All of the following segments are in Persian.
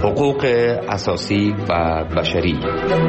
حقوق اساسی و بشری.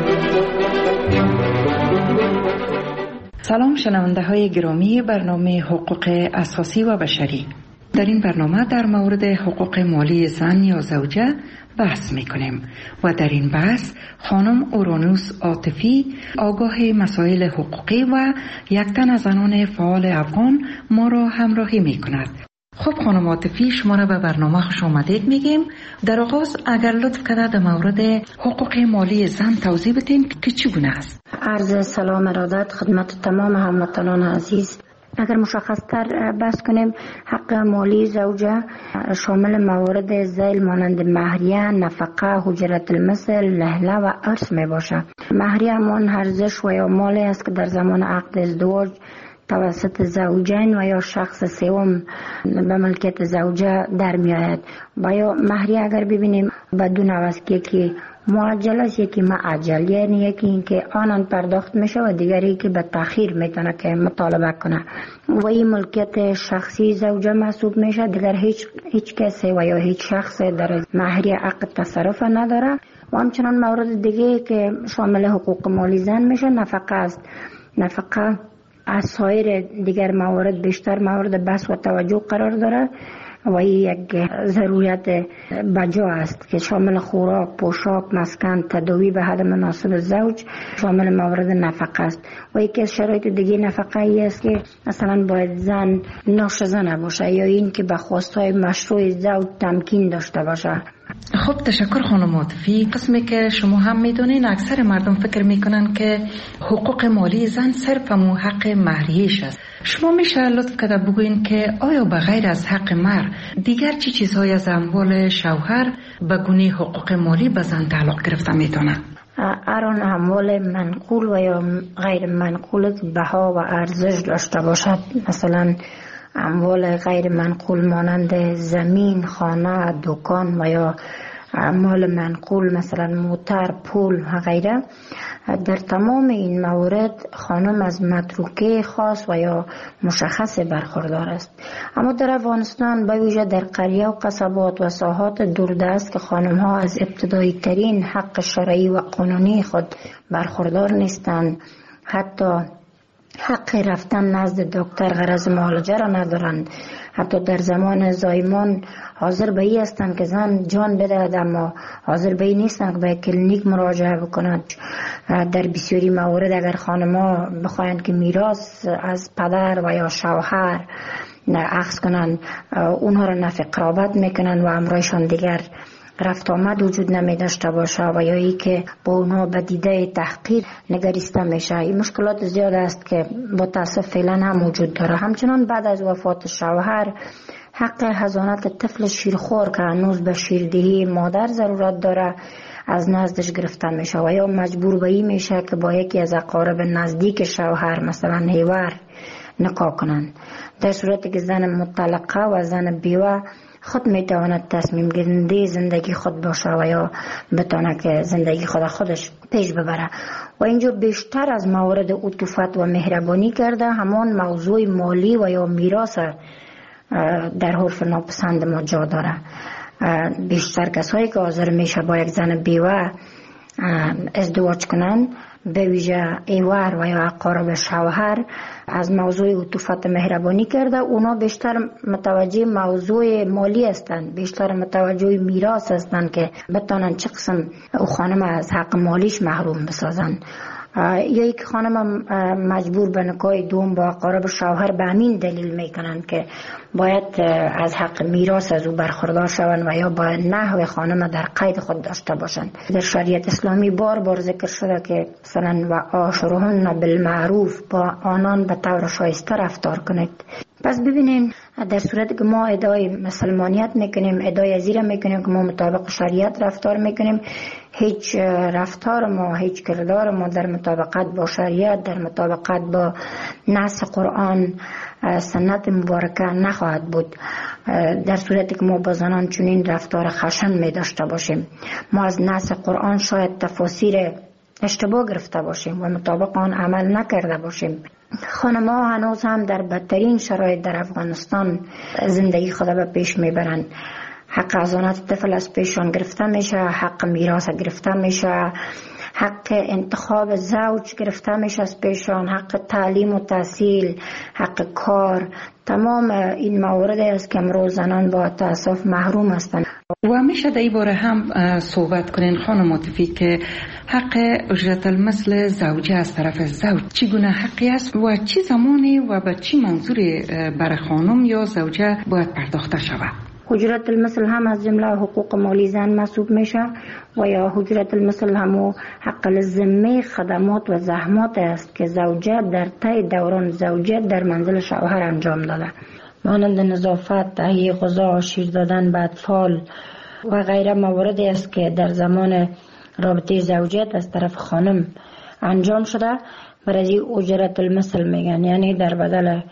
سلام شنونده های گرامی برنامه حقوق اساسی و بشری. در این برنامه در مورد حقوق مالی زن یا زوجه بحث میکنیم و در این بحث خانم اورانوس عاطفی آگاه مسائل حقوقی و یک تن از زنان فعال افغان ما را همراهی میکند. خب خانم عاطفی، شما را به برنامه خوش آمدید میگیم. در آغاز اگر لطف کرده در مورد حقوق مالی زن توضیح بدین که چگونه است. عرض سلام ارادت خدمت تمام هموطنان عزیز. اگر مشخص‌تر بحث کنیم، حق مالی زوجه شامل موارد ذیل مانند مهریه، نفقه، اجرت المثل، لهله و ارث می باشه. مهریه همان ارزش و یا مالی است که در زمان عقد ازدواج توسط زوجین و یا شخص سوم به ملکیت زوجه در می آید. و یا مهریه اگر ببینیم بدون عوض که معجل است، یکی معجل، یعنی یکی این که آنان پرداخت میشه و دیگری که به تأخیر میتونه که مطالبه کنه و این ملکیت شخصی زوجه محسوب میشه. دیگر هیچ کسی و یا هیچ شخص در مهریه عقد تصرف نداره. و همچنان مورد دیگه که شامل حقوق مالی زن میشه نفقه است. نفقه از سایر دیگر موارد بیشتر مورد بحث و توجه قرار داره و این یک ضرورت بجا است که شامل خوراک، پوشاک، مسکن، تداوی به حد مناسب زوج شامل مورد نفقه است. و یکی از شرایط دیگه نفقه ای است که مثلا باید زن ناشزه نباشه یا این که به خواستهای مشروع زوج تمکین داشته باشه. خب تشکر خانم عاطفی. قسمی که شما هم میدونین اکثر مردم فکر میکنن که حقوق مالی زن صرف حق مهریه‌اش است. شما میشه لطف کرده بگوین که آیا به غیر از حق مهر دیگر چی چیزهای از اموال شوهر به گونه حقوق مالی به زن تعلق گرفته میتونه؟ هر اموال منقول و یا غیر منقول بها و ارزش داشته باشد. مثلا اموال غیر منقول مانند زمین، خانه، دکان و یا اموال منقول مثلا موتر، پول و غیره. در تمام این موارد خانم از متروکه خاص و یا مشخص برخوردار است. اما در افغانستان به ویژه در قریه و قصبات و ساحات دوردست که خانم ها از ابتدایی ترین حق شرعی و قانونی خود برخوردار نیستند، حتی حق رفتن نزد دکتر غرض معالجه را ندارند. حتی در زمان زایمان حاضر به این هستند که زن جان بدهد اما حاضر به این نیستند که به کلینیک مراجعه بکنند. در بسیاری موارد اگر خانم‌ها بخواهند که میراث از پدر و یا شوهر اخذ کنند، اونها را نفی قرابت میکنند و امرایشان دیگر رفت آمد وجود نمی داشته باشه و یا ای که با اونها به دیده تحقیر نگریسته میشه. این مشکلات زیاد است که با تاسف فعلا هم وجود داره. همچنان بعد از وفات شوهر حق حضانت طفل شیرخوار که هنوز به شیردهی مادر ضرورت داره از نزدش گرفته میشه و یا مجبور به این میشه که با یکی از اقارب نزدیک شوهر مثلا هیور نکاح کنند. در صورتی که زن مطلقه و زن بیوه خود میتواند تصمیم گیرنده زندگی خود باشه و یا بتونه که زندگی خودش پیش ببره. و اینجا بیشتر از موارد عطوفت و مهربانی کرده همان موضوع مالی و یا میراث در حرف ناپسند ما جا داره. بیشتر کسایی که حاضر میشه با یک زن بیوه ازدواج کنند، به ویژه ایوار و یا اقارب شوهر، از موضوع عطوفت مهربانی کرده. اونا بیشتر متوجه موضوع مالی هستند، بیشتر متوجه میراث هستند که بتونن چه قسم او خانم از حق مالیش محروم بسازن. یا یک خانم مجبور به نکاح دوم با اقارب شوهر به همین دلیل میکنن که باید از حق میراث از او برخوردار شوند و یا باید نحو خانم در قید خود داشته باشند. در شریعت اسلامی بار بار ذکر شده که مثلا و عاشرهن بالمعروف، با آنان به طور شایسته رفتار کنید. پس ببینین در صورتی که ما ادعای مسلمانیت میکنیم، ادعای ازیره میکنیم که ما مطابق شریعت رفتار میکنیم، هیچ رفتار ما، هیچ کردار ما در مطابقت با شریعت، در مطابقت با نص قرآن سنت مبارکه نخواهد بود. در صورتی که ما با زنان چنین رفتار خشن می داشته باشیم، ما از نص قرآن شاید تفاسیر اشتباه گرفته باشیم و مطابق آن عمل نکرده باشیم. خانم‌ها هنوز هم در بدترین شرایط در افغانستان زندگی خود به پیش میبرند. حق حضانت طفل از پیشان گرفته میشه، حق میراث گرفته میشه، حق انتخاب زوج گرفته میشه از پیشان، حق تعلیم و تحصیل، حق کار. تمام این مواردی است که امروز زنان با تاسف محروم هستند. و میشه در این باره هم صحبت کنین خانم عاطفی که حق اجرت المثل زوجه از طرف زوج چگونه حقی است و چه زمانی و به چه منظوری برای خانم یا زوجه باید پرداخته شود؟ اجرت المثل هم از جمله حقوق مالی زن محسوب میشه و یا اجرت المثل هم حق الذمه خدمات و زحمات است که زوجه در طی دوران زوجیت در منزل شوهر انجام داده، مانند نظافت، تهیه غذا، شیر دادن به اطفال و غیره مواردی است که در زمان رابطه زوجیت از طرف خانم انجام شده. برای اجرت المثل میگن، یعنی در بدل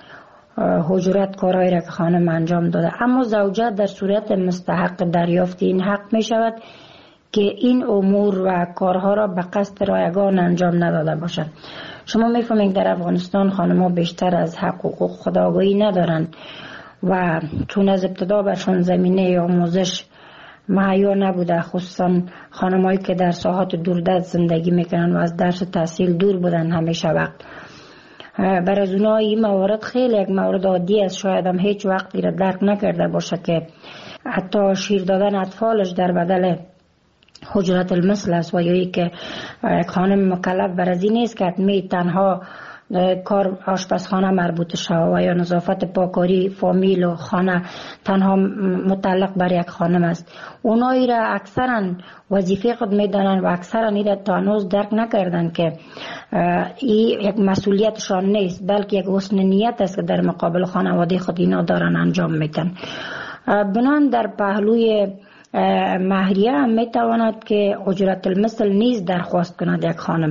اجرت کارهایی را که خانم انجام داده. اما زوجه در صورت مستحق دریافت این حق می شود که این امور و کارها را به قصد رایگان انجام نداده باشد. شما میفهمید در افغانستان خانم‌ها بیشتر از حق و حقوق خودآگاهی ندارند و چون از ابتدا برشان زمینه آموزش مهیا نبوده، خصوصا خانم‌هایی که در ساحات دوردست زندگی میکنن و از درس و تحصیل دور بودن همیشه وقت. برای از اونها این موارد خیلی یک مورد عادی است، شاید هم هیچ وقتی را درک نکرده باشه که حتی شیر دادن اطفالش در بدل اجرت المثل است و یا ای که یک خانم مکلف بر از این نیست که می تنها کار آشپزخانه مربوط شود و یا نظافت پاکاری فامیل و خانه تنها متعلق بر یک خانم است. اونایی را اکثرا وظیفه خود میدانند و اکثرا این را تا هنوز درک نکردند که این یک مسئولیتشان نیست، بلکه یک حسن نیت است که در مقابل خانواده خود اینا دارن انجام میدن. بنان در پهلوی مهریه هم میتواند که اجرت المثل نیز درخواست کند یک خانم.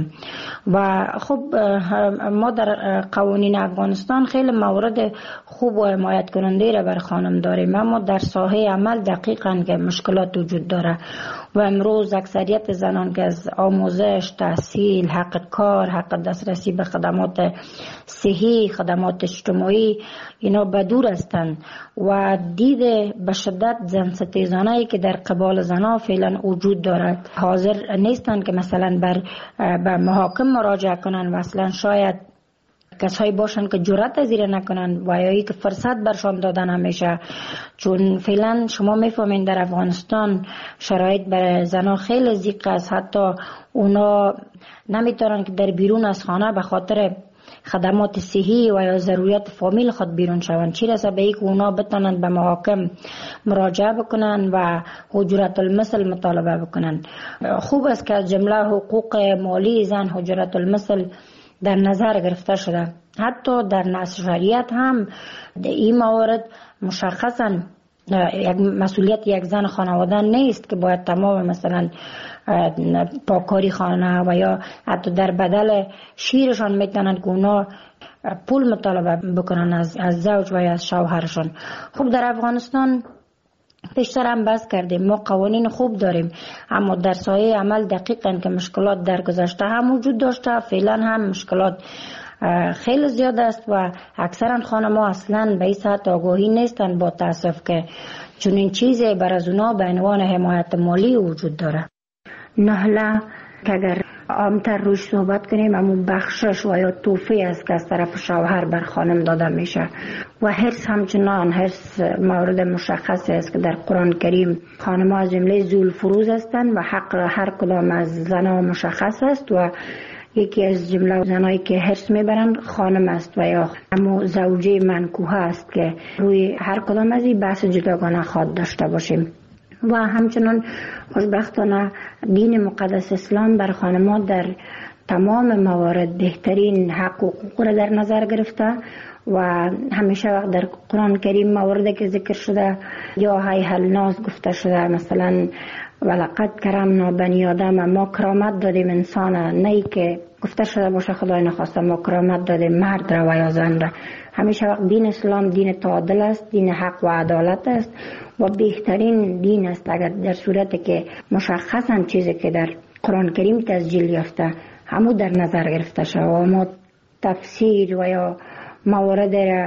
و خب ما در قوانین افغانستان خیلی موارد خوب و حمایت کننده را بر خانم داریم، اما در ساحه عمل دقیقاً که مشکلات وجود داره و امروز اکثریت زنان که از آموزش، تحصیل، حق کار، حق دسترسی به خدمات صحی، خدمات اجتماعی اینا بدور هستند و دید به شدت زن ستیزانه‌ای که در قبال زنها فعلا وجود دارد حاضر نیستند که مثلا به محاکم مراجعه کنند و اصلا شاید کسایی باشند که جرأت از این نکنند و یا که فرصت برشان دادن همیشه، چون فعلا شما میفهمین در افغانستان شرایط برای زنها خیلی ضیق است، حتی اونا نمیتونن که در بیرون از خانه به خاطر خدمات صحی و یا ضروریات فامیل خود بیرون شوند، چی رسه به اینکه اونا بتونن به محاکم مراجعه بکنن و اجرت المثل مطالبه بکنن. خوب است که از جمله حقوق مالی زن اجرت المثل در نظر گرفته شده. حتی در نص شریعت هم این موارد مشخصا یک مسئولیت یک زن خانواده نیست که باید تمام مثلا پاکاری خانه و یا حتی در بدل شیرشان میتونن که اونا پول مطالبه بکنن از زوج و یا از شوهرشان. خب در افغانستان پیشتر هم بحث کردیم، ما قوانین خوب داریم اما در سایه عمل دقیقاً که مشکلات در گذشته هم وجود داشته، فعلا هم مشکلات خیلی زیاد است و اکثرا خانم‌ها اصلا به این سطح آگاهی نیستند با تاسف که چنین چیزی بر از اونا به عنوان حمایت مالی وجود داره. نهله که اگر عامتر روش صحبت کنیم اما بخشش و یا توفی است که از طرف شوهر بر خانم داده میشه و حرص همچنان حرص مورد مشخصی است که در قرآن کریم خانم ها از جمله ذوالفروض هستند و حق هر کدام از زنها مشخص است و یکی از جمله زنایی که حرص میبرند خانم است و یا اما زوجه منکوحه است که روی هر کدام از این بحث جداگانه خواهد داشته باشیم. و همچنان خوشبختانه دین مقدس اسلام بر خانم‌ها در تمام موارد بهترین حق و حقوق را در نظر گرفته و همیشه وقت در قرآن کریم مواردی که ذکر شده یا هیها الناس گفته شده، مثلا ولقد کرمنا بنی آدم، ما کرامت دادیم انسان، نه که گفته شده باشه خدای نخواسته ما کرامت دادیم مرد را و یا زن را. همیشه وقت دین اسلام دین تعادل است، دین حق و عدالت است و بهترین دین است اگر در صورتی که مشخصا چیزی که در قرآن کریم تسجیل یافته همو در نظر گرفته شود و ما تفسیر و یا موارد را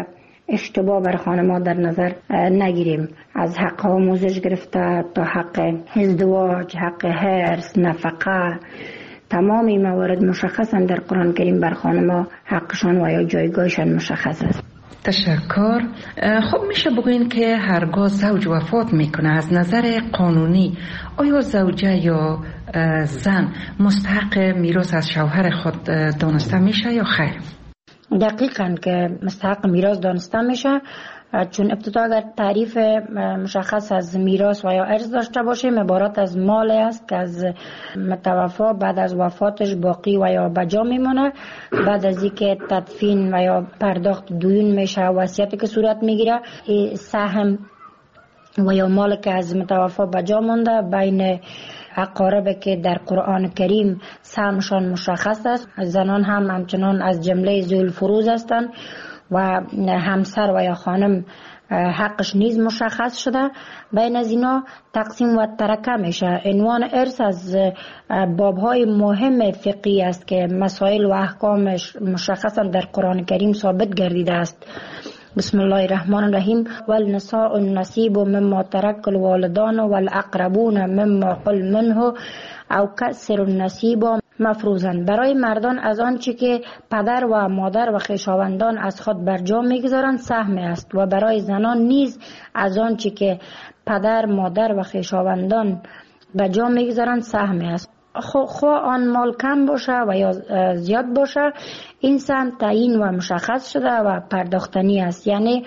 اشتباه بر خانم‌ها در نظر نگیریم. از حق آموزش گرفته تا حق ازدواج، حق هرس، نفقه، تمام این موارد مشخصا در قرآن کریم بر خانم‌ها حقشان و یا جایگاهشان مشخص است. تشکر. خب میشه بگوین که هرگاه زوج وفات میکنه از نظر قانونی آیا زوجه یا زن مستحق میراث از شوهر خود دانسته میشه یا خیر؟ دقیقاً که مستحق میراث دانسته میشه، چون ابتدا اگر تعریف مشخص از میراث و یا ارث داشته باشیم عبارت از مال است که از متوفا بعد از وفاتش باقی و یا بجا میمونه. بعد از اینکه تدفین و یا پرداخت دیون میشه، وصیتی که صورت میگیره، سهم و یا مال که از متوفا بجا مونده بین اقارب که در قرآن کریم سهمشان مشخص است. زنان هم همچنان از جمله ذوی الفروض هستند و همسر و یا خانم حقش نیز مشخص شده. بین از اینا تقسیم و ترکه میشه. عنوان ارث از بابهای مهم فقهی است که مسائل و احکامش مشخصا در قرآن کریم ثابت گردیده است. بسم الله الرحمن الرحیم. والنساء النصیب مما ترک الوالدان والاقربون مما قل منه او کسر النصیب مفروضن. برای مردان از آنچه که پدر و مادر و خویشاوندان از خود برجا میگذارند سهم است و برای زنان نیز از آنچه که پدر، مادر و خویشاوندان برجا میگذارند سهم است. خواه آن مال کم باشه و یا زیاد باشه، این سهم تعیین و مشخص شده و پرداختنی است. یعنی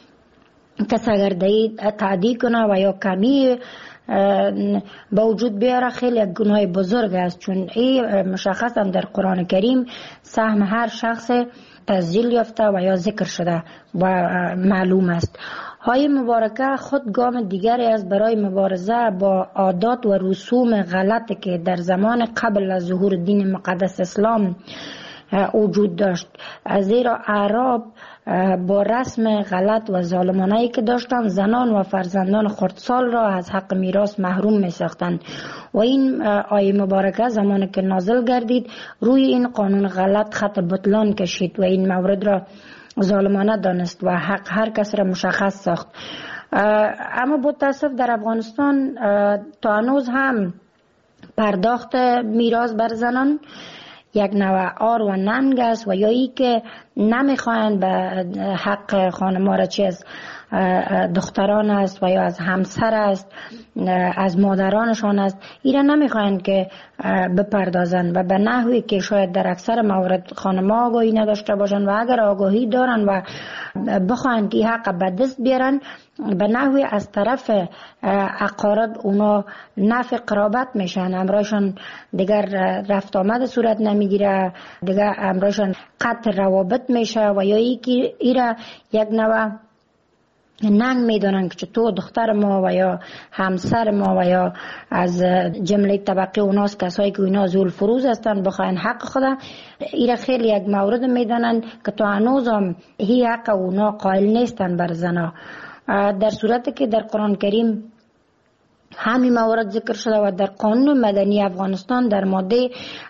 کس اگر تعدی کنه و یا کمی با وجود بیاره خیلی یک گناه بزرگ است، چون این مشخصا در قرآن کریم سهم هر شخص تسجیل یافته و یا ذکر شده و معلوم است. های مبارکه خود گام دیگری است برای مبارزه با عادات و رسوم غلطی که در زمان قبل از ظهور دین مقدس اسلام وجود داشت. زیرا اعراب با رسم غلط و ظالمانه‌ای که داشتند زنان و فرزندان خردسال را از حق میراث محروم می ساختند و این آیه مبارکه زمانی که نازل گردید روی این قانون غلط خط بطلان کشید و این مورد را ظالمانه دانست و حق هر کس را مشخص ساخت. اما با تاسف در افغانستان تا هنوز هم پرداخت میراث بر زنان یک نوع آر و ننگ است و یا ای که نمیخواین به حق خانم‌ها را چه از دختران است و یا از همسر است، از مادرانشان است، ایره نمیخواین که بپردازن و به نحوی که شاید در اکثر موارد خانم‌ها آگاهی نداشته باشن و اگر آگاهی دارن و بخواین که حق به دست بیارن به نحوی از طرف اقارب اونا نفع قرابت میشن، امرایشان دیگر رفت آمد صورت نمیگیره، دیگر امرایشان قطع روابط میشه و یا ایره یک نوع ننگ میدونن که تو دختر ما و یا همسر ما و یا از جمله طبقه اوناست کسایی که اینا ذو الفروض هستن بخواین حق خدا. ایره خیلی یک مورد میدونن که تو هنوز هم هی حق اونا قائل نیستن بر زنا، در صورتی که در قرآن کریم همین موارد ذکر شده و در قانون مدنی افغانستان در ماده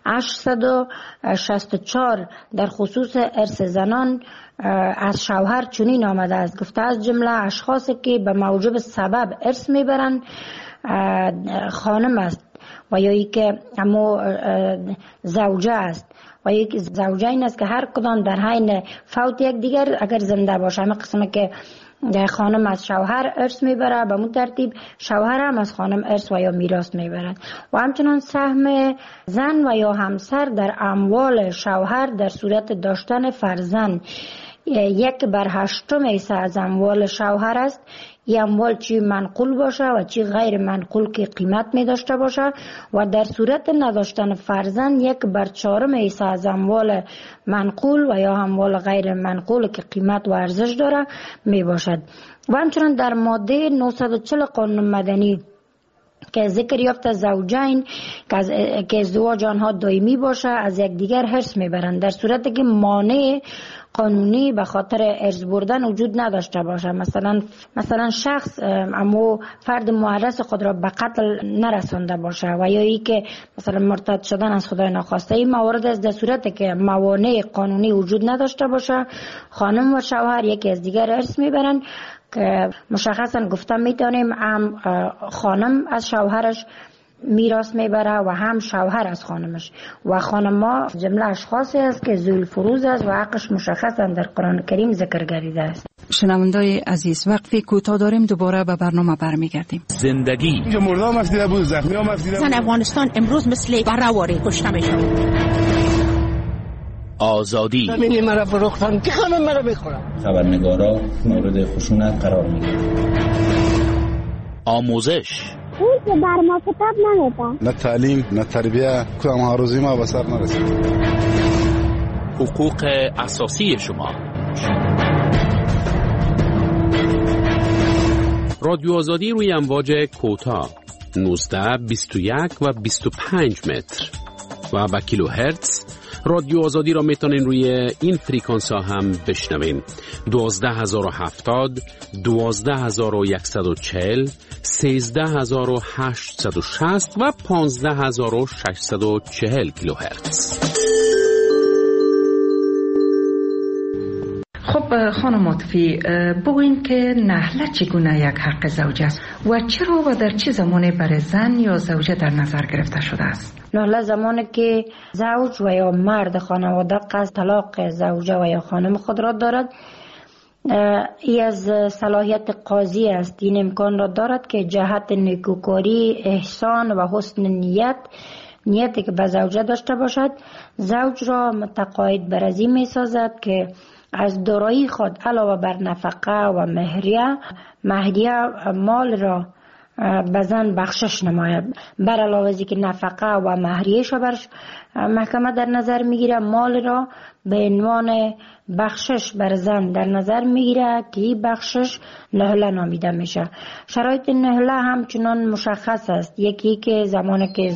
864 در خصوص ارث زنان از شوهر چنین آمده است، گفته از جمله اشخاصی که به موجب سبب ارث میبرند خانم است و یا ای که اما زوجه است و یک زوجه این است که هر کدام در حین فوت یک دیگر اگر زنده باشه، همه قسمه که خانم از شوهر ارث میبره به مون ترتیب شوهر هم از خانم ارث و یا میراث میبرند و همچنان سهم زن و یا همسر در اموال شوهر در صورت داشتن فرزند 1/8 حصه از اموال شوهر است. این اموال چی منقول باشه و چی غیر منقول که قیمت می داشته باشه و در صورت نداشتن فرزند 1/4 حصه از اموال منقول و یا اموال غیر منقول که قیمت و ارزش داره می باشد. و همچنان در ماده 940 قانون مدنی که ذکر یافته زوجین که ازدواج آنها دائمی باشه از یکدیگر حرص میبرند در صورتی که مانع قانونی به خاطر ارث بردن وجود نداشته باشه. مثلا شخص اما فرد معرض خود را به قتل نرسانده باشه و یا ای که مثلا مرتد شدن از خدای ناخواسته. این موارد از در صورتی که موانع قانونی وجود نداشته باشه، خانم و شوهر یکی از دیگر ارث میبرن که مشخصا گفتم میتونیم هم خانم از شوهرش میراث میبره و هم شوهر از خانمش. و خانما جمله اشخاصی است که ذوال فروض است و حقش مشخصا در قرآن کریم ذکر گردیده است. شنوندای عزیز، وقفی کوتاه داریم، دوباره به برنامه برمیگردیم. زندگی اینجا مردم افدیده بود، زخمی هم افدیده بود. افغانستان امروز مثل برهواری کشته میشود. آزادی زمینی مرا فروختن که خانم مرا بخورم. خبرنگارا مورد خشونت قرار میگیرن. آموزش اون که بر ما کتاب نمیدن، نه تعلیم نه تربیه، کدام ها روزی ما به سر نرسید. حقوق اساسی شما. رادیو آزادی روی امواج کوتاه 19 21 و 25 متر و با کیلو هرتز. رادیو آزادی را میتونین روی این فریکانس ها هم بشنوین. 12070 12140 13860 و 15640 کیلوهرتز. خب خانم عاطفی، بگوین که نحله چگونه یک حق زوج است و چرا و در چه زمانی برای زن یا زوجه در نظر گرفته شده است؟ نحله زمانی که زوج و یا مرد خانواده قصد طلاق زوجه و یا خانم خود را دارد، ای از صلاحیت قاضی است. این امکان را دارد که جهت نیکوکاری، احسان و حسن نیتی که به زوجه داشته باشد، زوج را متقاعد بر از این می سازد که از دارایی خود علاوه بر نفقه و مهریه مال را به زن بخشش نماید. بر علاوه از که نفقه و مهریه‌اش را بر محکمه در نظر میگیره، مال را به عنوان بخشش بر زن در نظر میگیره که این بخشش نهله نامیده میشه. شرایط نهله همچنان مشخص است. یکی که زمانی که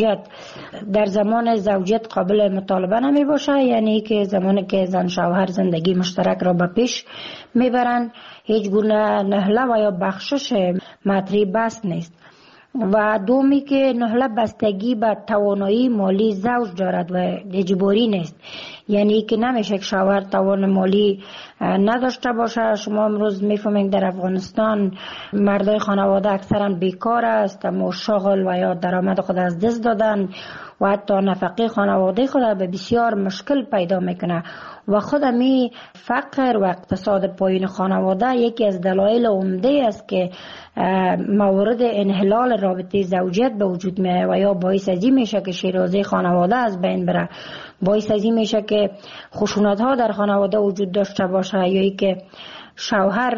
در زمان زوجیت قابل مطالبه نمی باشه، یعنی که زمانی که زن شوهر زندگی مشترک را به پیش میبرن، هیچ گونه نهله و یا بخشش مطرح بس نیست. و دومی که نهله بستگی به توانایی مالی زوج دارد و اجباری نیست، یعنی که نمیشه که شوهر توان مالی نداشته باشه. شما امروز میفهمید در افغانستان مردای خانواده اکثرا بیکار است، اما شغل و یا درآمد خود از دست دادن و حتی نفقه خانواده خود به بسیار مشکل پیدا میکنه. و خود می فقر و اقتصاد پایین خانواده یکی از دلایل عمده است که موارد انحلال رابطه زوجیت به وجود میاد و یا باعث ازی میشه که شیرازه خانواده از بین بره، باعث ازی میشه که خشونت ها در خانواده وجود داشته باشه، یا ای که شوهر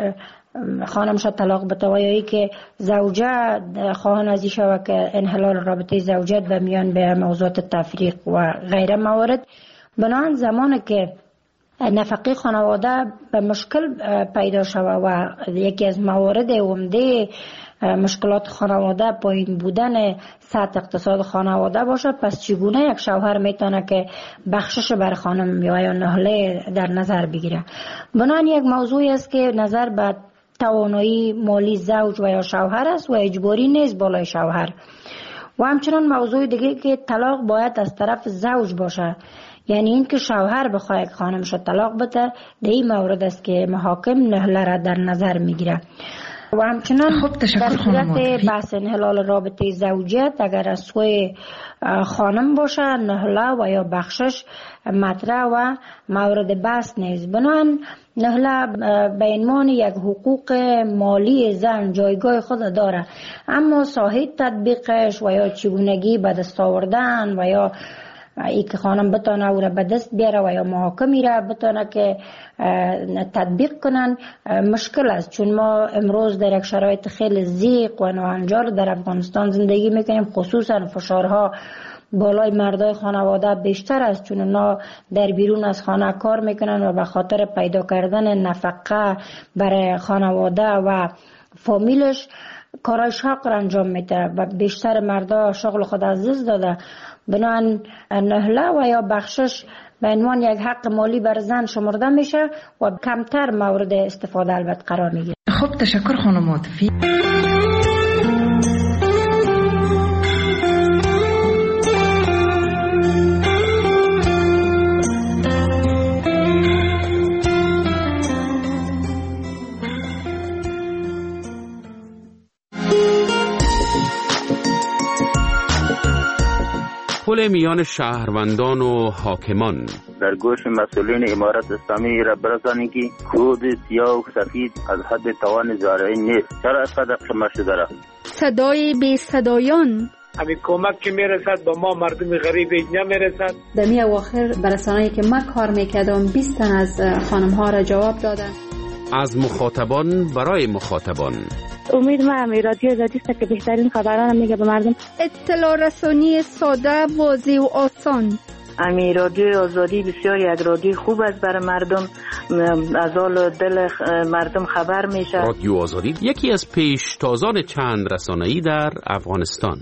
خانمش طلاق بده و یا ای که زوجه خواهان ازی شود که انحلال رابطه زوجیت به میان به موضوعات تفریق و غیره موارد. بنابراین زمانی که نفقه خانواده به مشکل پیدا شود و یکی از موارد عمده مشکلات خانواده پایین بودن سطح اقتصاد خانواده باشه، پس چگونه یک شوهر میتونه که بخشش بر خانم یا نهله در نظر بگیره؟ بنابراین یک موضوعی است که نظر به توانایی مالی زوج و یا شوهر است و اجباری نیست بالای شوهر. و همچنان موضوع دیگه که طلاق باید از طرف زوج باشه، یعنی این که شوهر بخواه یک خانمش طلاق بده، در این مورد است که محاکم نهله را در نظر میگیره. و همچنان در صورت بحث انحلال رابطه زوجیت اگر از سوی خانم باشه، نهله و یا بخشش مطرح و مورد بحث نیست. بنابراین نهله به عنوان یک حقوق مالی زن جایگاه خود داره، اما ساحه تطبیقش و یا چگونگی به دست آوردن و یا ای که خانم بتونه او را به دست بیاره و یا محاکمی را بتونه که تطبیق کنن مشکل است، چون ما امروز در یک شرایط خیلی ضیق و ناهنجار در افغانستان زندگی میکنیم. خصوصا فشارها بالای مردای خانواده بیشتر است، چون اونا در بیرون از خانه کار میکنن و به خاطر پیدا کردن نفقه برای خانواده و فامیلش کارای شاق را انجام میده و بیشتر مردا شغل خود از دست داده. بنابراین نهله و یا بخشش به عنوان یک حق مالی بر زن شمرده میشه و کمتر مورد استفاده البته قرار میگیره. خب تشکر خانم عاطفی. پل میان شهروندان و حاکمان. در گوش مسئولین امارت اسلامی را برسانید که کود سیاه و سفید از حد توان زارعی نیست. چرا از قدر شما شده؟ صدای بی صدایان. همین کمک که میرسد با ما مردم غریب اینجا میرسد. در می اواخر برسانه‌ای که من کار میکردم 20 تن از خانم ها را جواب دادن. از مخاطبان برای مخاطبان. امید من رادیو آزادی است که بهترین خبران میگه به مردم. اطلاع رسانی ساده، واضح و آسان. امی رادیو آزادی بسیار یک رادیو خوب است برای مردم، از حال دل مردم خبر میشه. رادیو آزادی یکی از پیشتازان چند رسانه‌ای در افغانستان.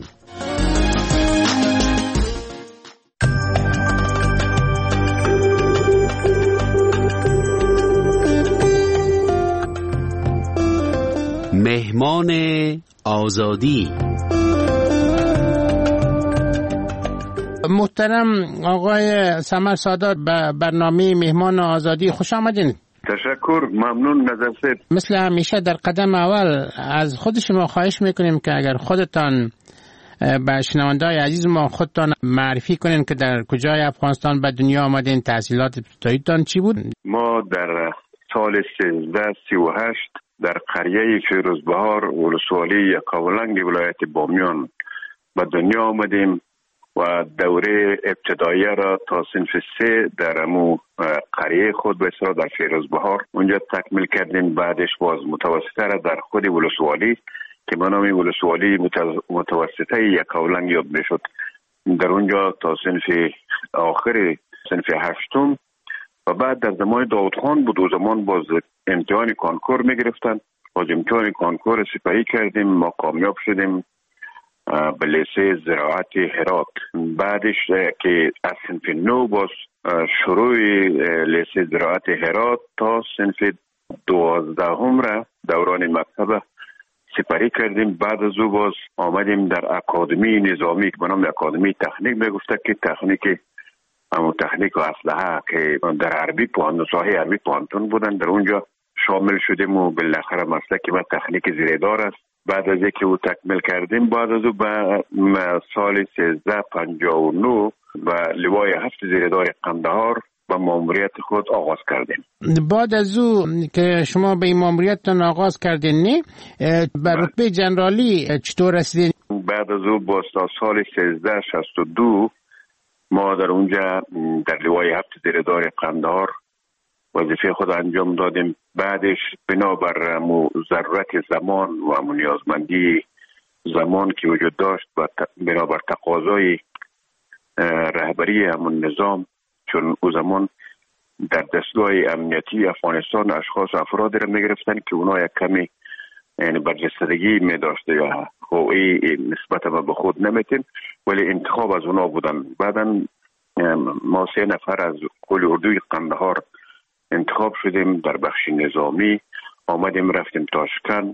مهمان آزادی. محترم آقای سمر سادات به برنامه مهمان آزادی خوش آمدین. تشکر، ممنون نظر. مثل همیشه در قدم اول از خود شما خواهش میکنیم که اگر خودتان به شنونده‌های عزیز ما خودتان معرفی کنین که در کجای افغانستان به دنیا آمدین، تحصیلات ابتداییتان چی بود؟ ما در سال 1338 در قریه فیروزبهار ولسوالی یکاولنگ ولایت بامیان به دنیا آمدیم و دوره ابتداییه را تا صنف 3 در امو قریه خود به اصطلاح در فیروزبهار اونجا تکمیل کردیم. بعدش باز متوسطه را در خود ولسوالی که به نام ولسوالی متوسطه یکاولنگ یاد میشد، در اونجا تا صنف آخر صنف 8م و بعد در زمان داود خان بود. و زمان باز امتحان کانکور میگرفتن، باز امتحان کانکور سپری کردیم، ما کامیاب شدیم به لیسه زراعت هرات. بعدش که از صنف 9 باز شروع لیسه زراعت هرات تا صنف 12 را دوران مکتب سپری کردیم. بعد از او باز آمدیم در اکادمی نظامی که به نام اکادمی تکنیک میگفته که تکنیک و اسلحه که در عربی ساحه عربی پوهنتون بودن، در اونجا شامل شدیم و بالاخره مسلک ما تکنیک زیردار است. بعد از اینکه او تکمیل کردیم، بعد از او به سال 1359 و لوای 7 زیردار قندهار به ماموریت خود آغاز کردیم. بعد از او که شما به این ماموریتتان آغاز کردین نه به رتبه جنرالی چطور رسیدین؟ بعد از او با سال 1362 ما در اونجا در لوای 7 زیردار قندهار وظیفه خود انجام دادیم. بعدش بنابر ضرورت زمان و نیازمندی زمان که وجود داشت و بنابر تقاضای رهبری همون نظام، چون او زمان در دستگاه امنیتی افغانستان اشخاص افرادی را میگرفتن که اونا یک کمی یعنی برجستگی میداشته یا هویی نسبت به خود نمیتین، ولی انتخاب از اونا بودن. بعدا ما 3 نفر از قول اردوی قندهار انتخاب شدیم در بخش نظامی، آمدیم رفتیم تاشکند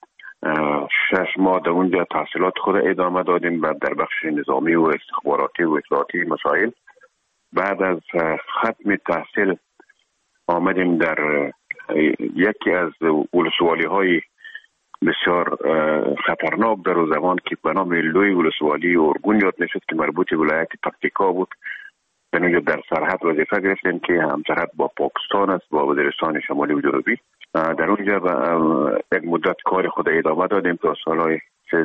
6 ماه در اونجا تحصیلات خود ادامه دادیم و در بخش نظامی و استخباراتی و اطلاعاتی مسائل. بعد از ختم تحصیل آمدیم در یکی از ولسوالی های بسیار خطرناک در اون زمان که به نام لوی ولسوالی ارگون یاد میشد که مربوط ولایت پکتیکا بود. در اونجا در سرحد وظیفه گرفتیم که هم سرحد با پاکستان است، با وزیرستان شمالی و جنوبی. در اونجا یک مدت کار خود ادامه دادیم تا سالهای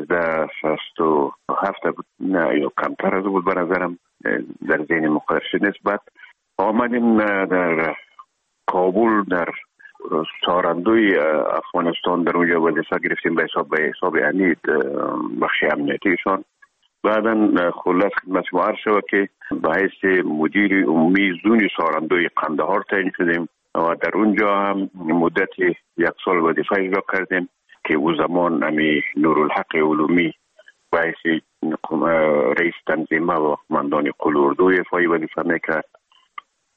1367 بود، نه یا کمتر از بود به نظرم در ذهن مقررش نیست. بعد آمدیم در کابل در سارندوی افغانستان در اونجا وظیفه گرفتیم به حساب امید بخش امنیتیشان. بعدا خلاص خدمت شما عرض شود که به حیث مدیر عمومی زون سارندوی قندهار تعیین شدیم و در اونجا هم مدت 1 سال وظیفه اجرا کردیم که او زمان امی نورالحق علومی به حیث رئیس تنظیمه و قماندان قول اردو افای وظیفه میکرد.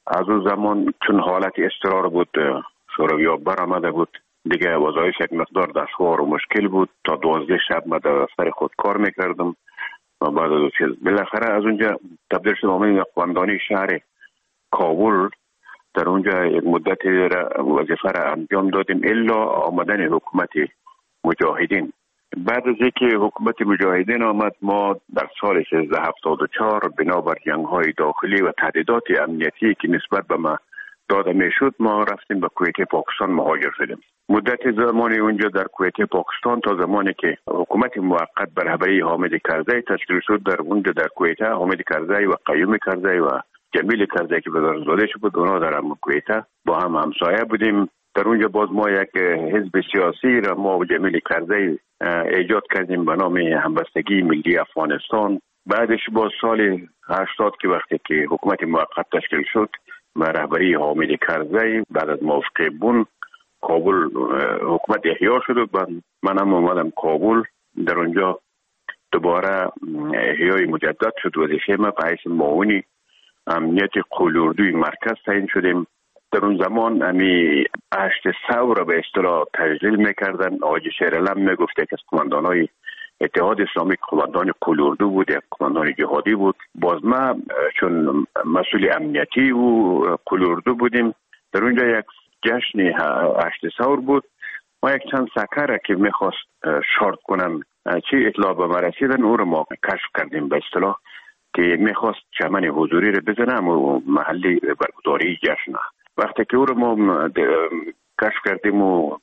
از اون زمان چون حالت اضطرار بود شوروی‌ها برآمده بود دیگه وظایف یک مقدار دشوار و مشکل بود. تا 12 شب من در دفتر خود کار میکردم و بعد از چیز بالاخره از اونجا تبدیل شدم آمدیم قماندانی شهر کابل. در اونجا یک مدت وظیفه را انجام دادیم الا آمدن حکومت مجاهدین. بعد از اینکه حکومت مجاهدین آمد ما در سال 1374 بنابر جنگ‌های داخلی و تهدیدات امنیتی که نسبت به ما داده میشد ما رفتیم به کویت پاکستان مهاجر شدیم. مدت زمانی اونجا در کویت پاکستان تا زمانی که حکومت موقت به رهبری حامد کرزی تشکیل شد در اونجا در کویت حامد کرزی و قیوم کرزی و جمیل کرزی که بزرگزاده شد بود اونا در کویت با هم همسایه بودیم. در اونجا باز ما یک حزب سیاسی را ما و جمیل کرزی ایجاد کردیم به نام همبستگی ملی افغانستان. بعدش باز سال 80 که وقتی که حکومت موقت تشکیل شد به رهبری حامد کرزی بعد از موافقه بون کابل حکومت احیا شد و منم اومدم کابل. در اونجا دوباره احیای مجدد شد. وظیفه ما به حیث معاون امنیت قلوردوی مرکز تعیین شدیم. در اون زمان امی هشت ثور به اصطلاح تجلیل میکردن. آقای شیرعلم میگفت که از قماندانای اتحاد اسلامی قماندان قلوردو بود، یک قماندان جهادی بود. باز ما چون مسئول امنیتی و قلوردو بودیم در اونجا یک جشن هشت ثور بود. ما یک چند سکر که میخواست شارت کنم چی اطلاع به ما رسیدن او رو ما کشف کردیم به اصطلاح که میخواست چمن حضوری رو بزنم و محلی برگزاری جشن. وقتی که او رو ما کشف کردیم و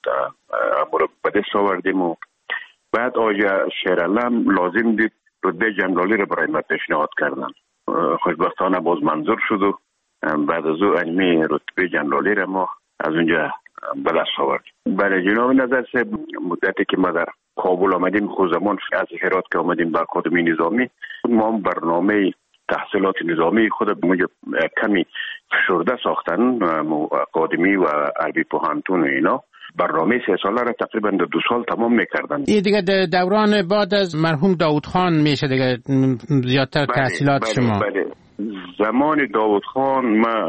به دست آوردیم و بعد آقای شیرعلم لازم دید رتبه جنرالی رو برای ما پیشنهاد کردن. خوشبختانه باز منظور شد و بعد از او علمی رتبه جنرالی رو ما از اونجا به دست آوردیم. برای جناب نظر سه مدتی که ما در کابل آمدیم خود زمان از هرات که آمدیم به اکادمی نظامی ما برنامه تحصیلات نظامی خود موجب کمی فشرده ساختن اکادمی و عربی پوهنتون و اینا برنامه 3 ساله را تقریبا 2 سال تمام میکردن. این دیگه دوران بعد از مرحوم داود خان میشه دیگه زیادتر تحصیلات شما. بله زمان داود خان ما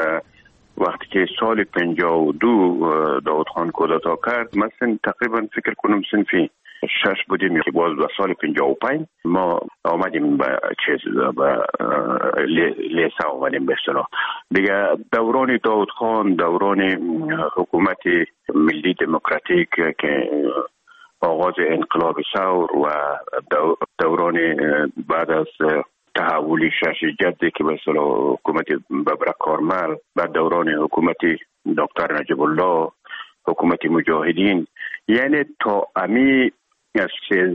وقتی که سال 52 داود خان کودتا کرد مثلا تقریبا فکر کنم صنفی 6 بودیم که باز به سال 55 ما آمدیم به لیسه آمدیم به اصطلاح. دیگه دوران داود خان دوران حکومت ملی دموکراتیک که آغاز انقلاب ثور و دوران بعد از تحولی شش جدی که به اصطلاح حکومت ببرک کارمل بعد دوران حکومت دکتر نجیب الله حکومت مجاهدین یعنی تا امی از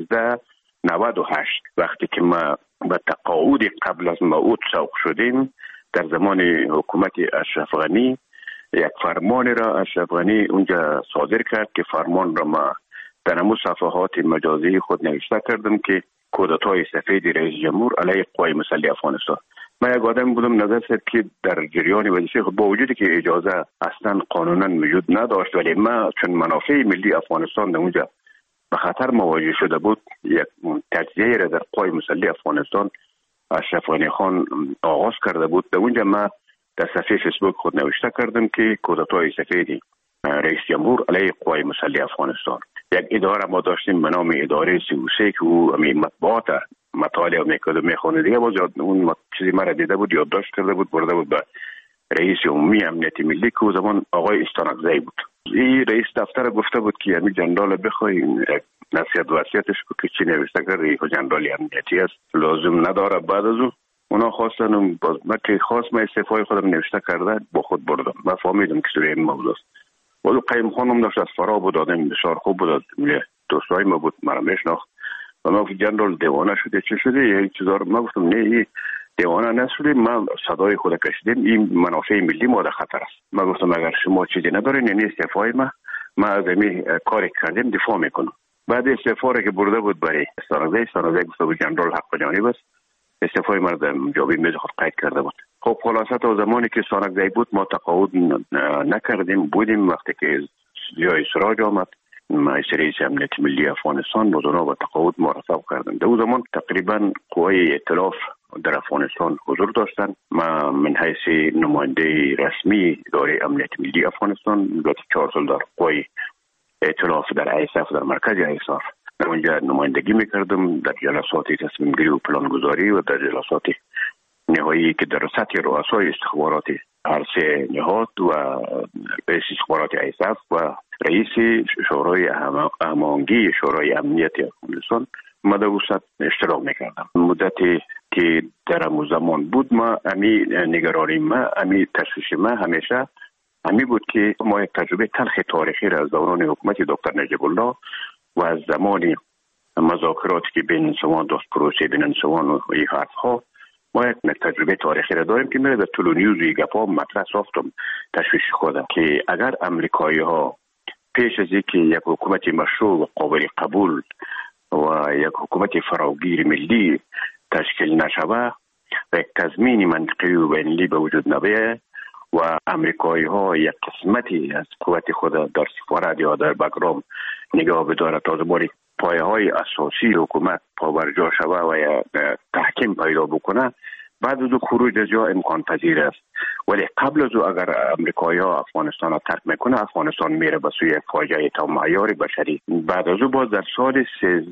1398 وقتی که ما به تقاعد قبل از موعود سوق شدیم در زمان حکومت اشرف غنی یک فرمان را اشرف غنی اونجا صادر کرد که فرمان را ما در همون صفحات مجازی خود نوشته کردم که کودتای سفید رئیس جمهور علیه قوای مسلح افغانستان. من یک آدم بودم نظر سر که در جریان وظیفه خود با وجودی که اجازه اصلا قانونا وجود نداشت ولی ما چون منافع ملی افغانستان در اونجا به خطر مواجه شده بود یک تجزیه را در قوای مسلح افغانستان اشرف غنی خان آغاز کرده بود. در اونجا ما در صفحه فیسبوک خود نوشته کردم که کودتای سفید رئیس جمهور علیه قوای مسلح افغانستان. یک اداره ما داشتیم به نام اداره 33 که او مطبوعات مطالعه میکرد و میخونه دیگه باز اون چیزی مرا دیده بود یادداشت کرده بود برده بود به رئیس عمومی امنیت ملی که او زمان آقای استانکزی بود. این رئیس دفتر گفته بود که همین جنرال بخوای نصیحت و وصیتش کو که چی نوشته کرد رئیس جنرال امنیتی است لازم نداره. بعد از اون اونا خواستن باز من که خواست من استعفای خودم نوشته کرده با خود بردم. من فهمیدم که سوره این موضوع است. ولی قیم خانم داشت از فرا بود آدم بسیار خوب بود دوستای ما بود مرا میشناخت و ما گفت جنرال دیوانه شده چه شده یه چیزا رو ما گفتم نه این دیوانه نشده ما صدای خود کشیدیم این منافع ملی ما در خطر است. ما گفتم اگر شما چیزی ندارین یعنی استعفای ما از این کاری کردیم دفاع میکنم. بعد استعفایی که برده بود برای استانکزی گفته بود جنرال حق جانب است استعفای ما در جوابی میز خود قید کرده بود. خب خلاصه تا زمانی که استانکزی بود ما تقاعد نکردیم بودیم. وقتی که جای سراج آمد رئیس امنیت ملی افغانستان بودونا و تقاعد مرتب کردن. در اون زمان تقریبا قوای ائتلاف در افغانستان حضور داشتند. من حیث نماینده رسمی اداره امنیت ملی افغانستان مدت 4 سال در قوای ائتلاف در ایساف در مرکز ایساف در اونجا نمایندگی میکردم در جلسات تصمیم گیری و پلان گذاری و در جلسات نهایی که در سطح رؤسای استخبارات هر سه نهاد و رئیس استخبارات ایساف و رئیس شورای هماهنگی شورای امنیت افغانستان مدوسط اشتراک میکردم. مدتی که در اون زمان بود ما امی نگرانی ما امی تشویش ما همیشه امی بود که ما یک تجربه تلخ تاریخی را از دوران حکومت دکتر نجیب الله و از زمان مذاکراتی که بین انسوان داشت پروسه بین انسوان و این حرف ها ما یک تجربه تاریخی را داریم که میره در تلونیوز و گپا مطرح ساختم تشویش خودم که اگر امریکایی ها پیش از اینکه یک حکومت مشروع و قابل قبول و یک حکومت فراگیر ملی تشکیل نشوه و یک تضمین منطقی و بین‌المللی به وجود نبیه و امریکایی ها یک قسمتی از قوت خود در سفارت یا در بگرام نگاه بداره تا زمانی پایه های اساسی حکومت پابرجا شوه و تحکیم پیدا بکنه، بعد از خروج از جا امکان پذیر است. ولی قبل از اگر امریکایی ها افغانستان را ترک میکنه، افغانستان میره به سوی فاجعه تا معیار بشری. بعد از باز در سال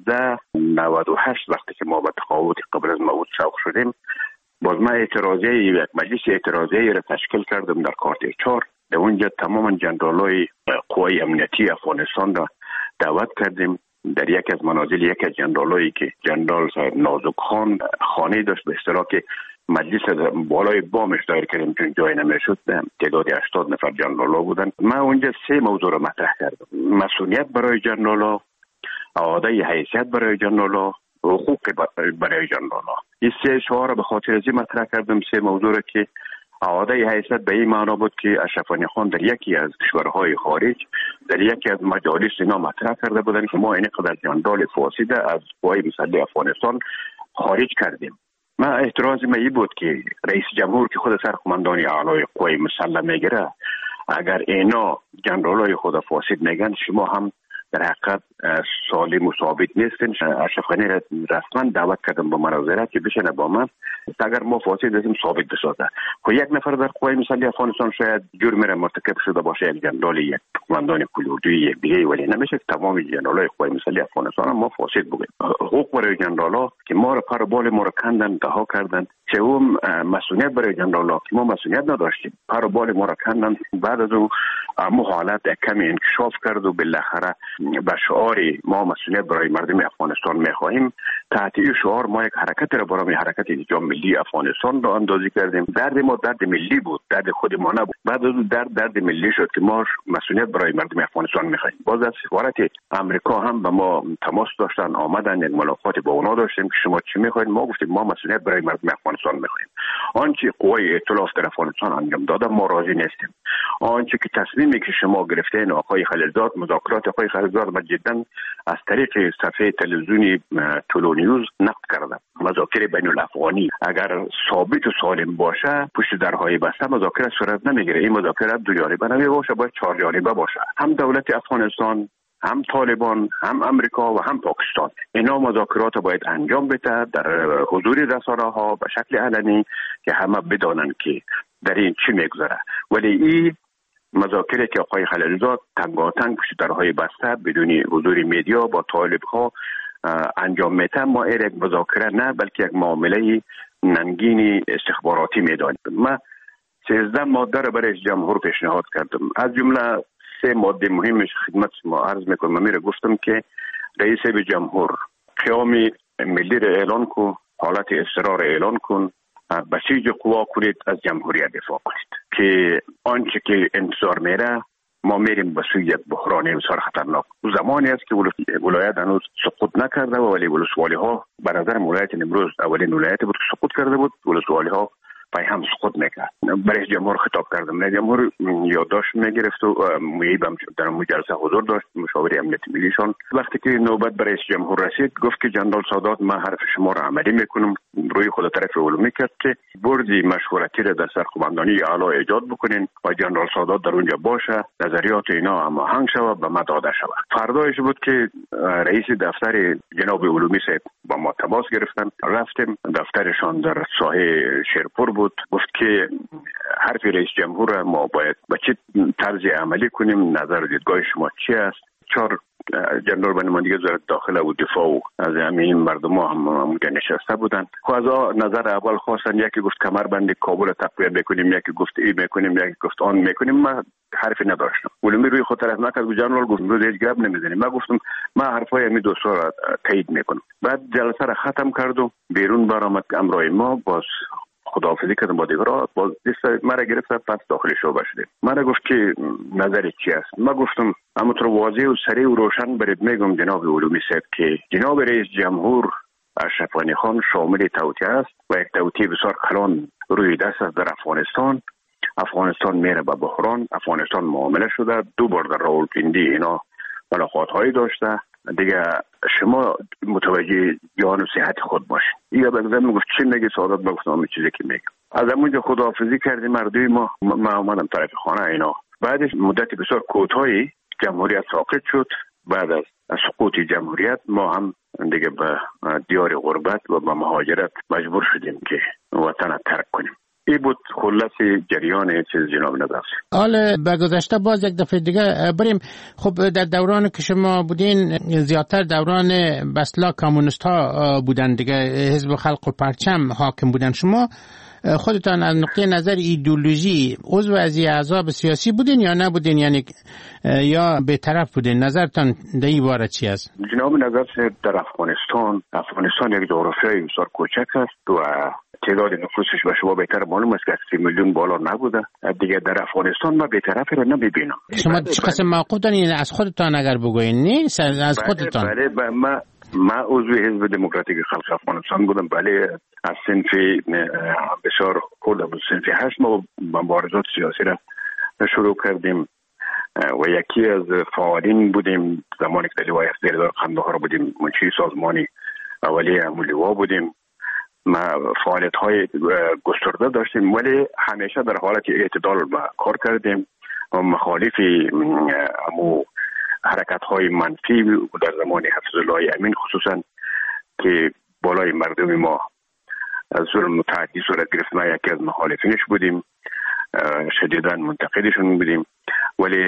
1398 وقتی که ما به تقاعد قبل از موعود سوق شدیم، باز ما یک مجلس اعتراضی را تشکیل کردم در کارت 4. در اونجا تماما جنرالای قوای امنیتی افغانستان را دعوت کردیم. در یک از منازل یک از جنرالایی که جنرال صاحب نازک خان خانه داشت به اشتراک مجلس بالای بامش دایر کردیم چون جای نمیشد. تعداد 80 نفر جنرالا بودن. من اونجا 3 موضوع را مطرح کردم: مسئولیت برای جنرالا، اعاده حیثیت برای جنرالا، حقوق برای جنرالا. این 3 شعار را به خاطر ازی مطرح کردم. 3 موضوع را که اعاده حیثیت به این معنا بود که اشرف غنی خان در یکی از کشورهای خارج در یکی از مجالس اینا مطرح کرده بودن که ما این قدر جنرال فاسد از قوای مسلح افغانستان خارج کردیم. من اعتراض من این بود که رئیس جمهور که خود سرقماندان اعلای قوای مسلح میگیره، اگر اینا جنرالای خود فاسد میگن، شما هم در حقیقت سالم و ثابت نیستن. اشرف غنی را رسما دعوت کردم به مناظره که بشینه با من، اگر ما فاسد هستیم ثابت بسازه. خب یک نفر در قوای مسلح افغانستان شاید جرم را مرتکب شده باشه، یک جنرال، یک قماندان کلوردوی، یک دیگه، ولی نمیشه تمام جنرالای قوای مسلح افغانستان ما فاسد بگیم. حقوق برای جنرالا که ما را پر بال ما را کندن، رها کردن. سوم مسئولیت برای جنرالا که ما مسئولیت نداشتیم، پر بال ما را کندن. بعد از اون حالت کمی انکشاف کرد و بالاخره به شعار ما مسئولیت برای مردم افغانستان می‌خواهیم، تحت این شعار ما یک حرکت را برای حرکت نظام ملی افغانستان را اندازی کردیم. درد ما درد ملی بود، درد خود ما نبود. بعد از درد ملی شد که ما مسئولیت برای مردم افغانستان می‌خواهیم. باز از سفارت امریکا هم به ما تماس داشتن، آمدن، یک ملاقات با اونا داشتیم که شما چی می‌خواید؟ ما گفتیم ما مسئولیت برای مردم افغانستان می‌خواهیم. آنچه قوای ائتلاف در افغانستان انجام داده ما راضی نیستیم. آنچه که تصمیمی که شما گرفتین آقای خلیلزاد، مذاکرات آقای خلیلزاد جدا از طریق صفحه تلویزیونی تلونیوز نقد کردم. مذاکره بین الافغانی اگر ثابت و سالم باشه، پشت درهای بسته مذاکره صورت نمیگیره. این مذاکره دو جانبه نمیباشه، باید 4 جانبه باشه. هم دولت افغانستان، هم طالبان، هم امریکا و هم پاکستان. اینا مذاکرات باید انجام بده در حضور رسانه‌ها به شکل علنی که همه بدانن که در این چی میگذره. ولی این مذاکره که آقای خلیلزاد تنگاتنگ پشت درهای بسته بدون حضور میدیا با طالب‌ها انجام میده، ما یک مذاکره نه بلکه یک معامله ننگین استخباراتی میدانیم. ما 13 ماده را برای جمهور پیشنهاد کردم. از جمله 3 ماده مهمش خدمت ما عرض میکنم. من گفتم که رئیس جمهور قیام ملی را اعلان کن، حالت اضطرار اعلان کن، بسیج قوا کنید، از جمهوریت دفاع کنید که آنچه که انتظار میره ما میریم به سوی یک بحران بسیار خطرناک. زمانی است که ولایت هنوز سقوط نکرده و ولی ولسوالی ها به نظر ولایت امروز اولین ولایت بود که سقوط کرده بود. ولسوالی ها پای هم سقوط میکرد. برای جمهور خطاب کردم. جمهور یادداشت میگرفت و میبم در جلسه حضور داشت مشاور امنیت ملیشان. وقتی که نوبت برای جمهور رسید گفت که جنرال سادات من حرف شما را عملی میکنم. روی خود طرف علومی کرد که بردی مشورتی را در سرقماندانی اعلی ایجاد بکنین و جنرال سادات در اونجا باشه، نظریات اینا هماهنگ شود و ما داده شود. فردایش بود که رئیس دفتر جناب علومی صاحب با ما تماس گرفتن. رفتیم دفترشان در ساحه شیرپور بود. گفت که حرف رئیس جمهور ما باید با چه طرز عملی کنیم، نظر دیدگاه شما چی است؟ 4 جنرال به نمایندگی وزارت داخله و دفاع و از همین مردم هم اونجا نشسته بودن. خواهد نظر اول خواستن، یکی گفت کمربند کابل تقویه بکنیم، یکی گفت ای میکنیم، یکی گفت آن میکنیم. من حرفی نداشتم. علومی روی خود طرف نکرد و جنرال گفت روز هیچ گپ نمیزنیم. من گفتم من حرفای همین دوستا را تایید میکنم. بعد جلسه را ختم کرد و بیرون برآمد. امرای ما باز خداحافظی کردم با دیگران. باز دست مرا گرفت پس داخل شعبه شدیم. مرا گفت که نظرت چی است؟ من گفتم همونطور واضح و سریع و روشن برید میگم جناب علومی صاحب که جناب رئیس جمهور اشرف غنی خان شامل توطئه است و یک توطئه بسیار کلان روی دست است در افغانستان. افغانستان میره به بحران. افغانستان معامله شده. 2 بار در راولپیندی اینا ملاقات هایی داشته. دیگه شما متوجه جان و صحت خود باشید. یا بگذارم گفت چی میگی سعادت؟ بگفتم همین چیزی که میگم. از همونجا خداحافظی کردیم مردوی ما آمدم طرف خانه اینا. بعدش مدت بسیار کوتاهی جمهوریت ساقط شد. بعد از سقوط جمهوریت ما هم دیگه به دیار غربت و به مهاجرت مجبور شدیم که وطن ترک کنیم. این بود خلاصه جریان چیز جناب نظر. حالا به گذشته باز یک دفعه دیگه بریم. خب در دوران که شما بودین زیادتر دوران بسلا کمونیست ها بودن دیگه، حزب خلق و پرچم حاکم بودن. شما خودتان از نقطه نظر ایدئولوژی عضو از احزاب سیاسی بودین یا نبودین، یعنی یا به طرف بودین؟ نظرتان در این باره چی است؟ جناب نظر در افغانستان یک جغرافیای بسیار کوچک است و تعداد نفوسش به شما بهتر معلوم است که 30 میلیون بالا نبوده. دیگه در افغانستان ما بی‌طرف را نمیبینم. شما چه قسم موقع دارین از خودتان اگر بگوین؟ نیست از خودتان. بله ما عضو حزب دموکراتیک خلق افغانستان بودم. بله از صنف بسیار خود صنف 8 ما مبارزات سیاسی را شروع کردیم و یکی از فعالین بودیم. زمانی که در لوای افزار قندهار بودیم منشی سازمانی اولیه امولیوا بودیم. ما فعالیت های گسترده داشتیم ولی همیشه در حالت اعتدال کار کردیم و مخالف امو حرکت های منفی در زمان حفظالله امین خصوصا که بالای مردم ما ظلم متعدی صورت گرفت. ما یکی از مخالفینش بودیم، شدیداً منتقدشون بودیم. ولی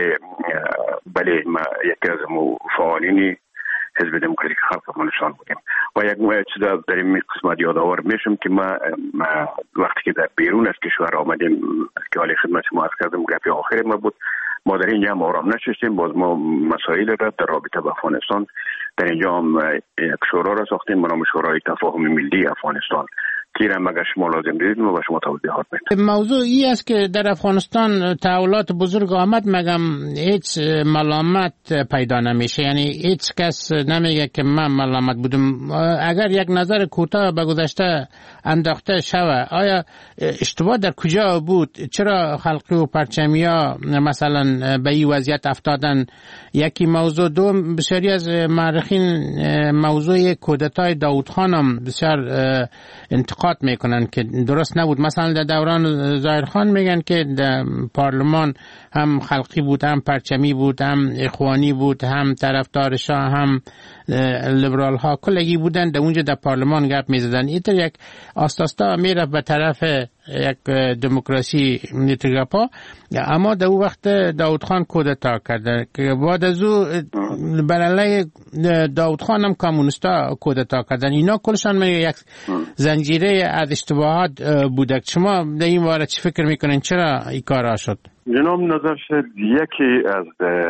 بله ما یکی از فعالین حزب دموکراتیک خلق افغانستان بودیم و یک چیز در این قسمت یادآور میشم که ما وقتی که در بیرون از کشور آمدیم که حالی خدمت ما عرض کردم گپی آخر ما بود، ما در اینجا هم آرام نشستیم. باز ما مسائل را در رابطه با افغانستان در اینجا هم یک شورا را ساختیم به نام شورای تفاهم ملی افغانستان که را مگر شما لازم دیدید ما به شما توضیحات میدیم. موضوع این است که در افغانستان تحولات بزرگ آمد، مگم هیچ ملامت پیدا نمیشه، یعنی هیچ کس نمیگه که من ملامت بودم. اگر یک نظر کوتاه به گذشته انداخته شود، آیا اشتباه در کجا بود؟ چرا خلقی و پرچمیا مثلا به این وضعیت افتادن؟ یکی موضوع. دوم، بسیاری از مورخین موضوع کودتای داود خان هم بسیار انتقاد میکنن که درست نبود. مثلا در دوران ظاهر خان میگن که در پارلمان هم خلقی بود، هم پرچمی بود، هم اخوانی بود، هم طرفدار شاه، هم لیبرال ها کلگی بودن. در اونجا در پارلمان گپ میزدن. اینطور یک آستاستا میره به طرف یک دموکراسی نیتگاپا. اما در اون وقت داود خان کودتا کرده که بعد از او بر علیه داود خان هم کمونیستا کودتا کردن. اینا کلشان یک زنجیره از اشتباهات بوده. شما در این باره چی فکر میکنین؟ چرا این کارا شد؟ جناب نظر شد یکی از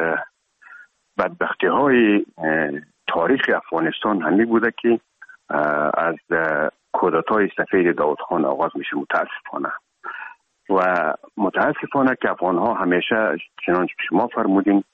بدبختی های تاریخ افغانستان همین بوده که از کودتای سفید داود خان آغاز میشه. متاسفانه که افغان ها همیشه چنانچه شما فرمودین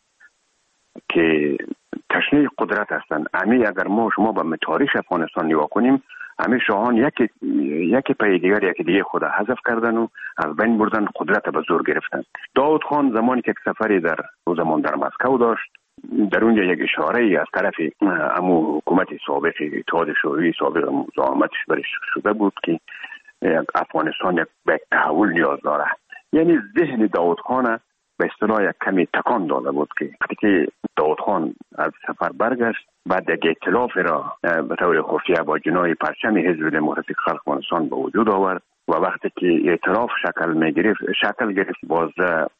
که تشنه قدرت هستند. اگر شما به تاریخ افغانستان نگاه کنیم، همه شاهان یکی پای دیگر یکی دیگه خود حذف کردن و از بین بردن، قدرت به زور گرفتن. داود خان زمانی که یک سفری در او زمان در مسکو داشت، در اونجا یک اشاره ای از طرف امو حکومت سابق اتحاد شوروی سابق مزاحمتش برش شده بود که افغانستان یک تحول نیاز داره. یعنی ذهن داود خان به اصطلاح یک کمی تکان داده بود که وقتی که داود خان از سفر برگشت، بعد یک ائتلاف را به طور خفیه با جناح پرچم حزب دموکراتیک خلق افغانستان به وجود آورد و وقتی که ائتلاف شکل گرفت باز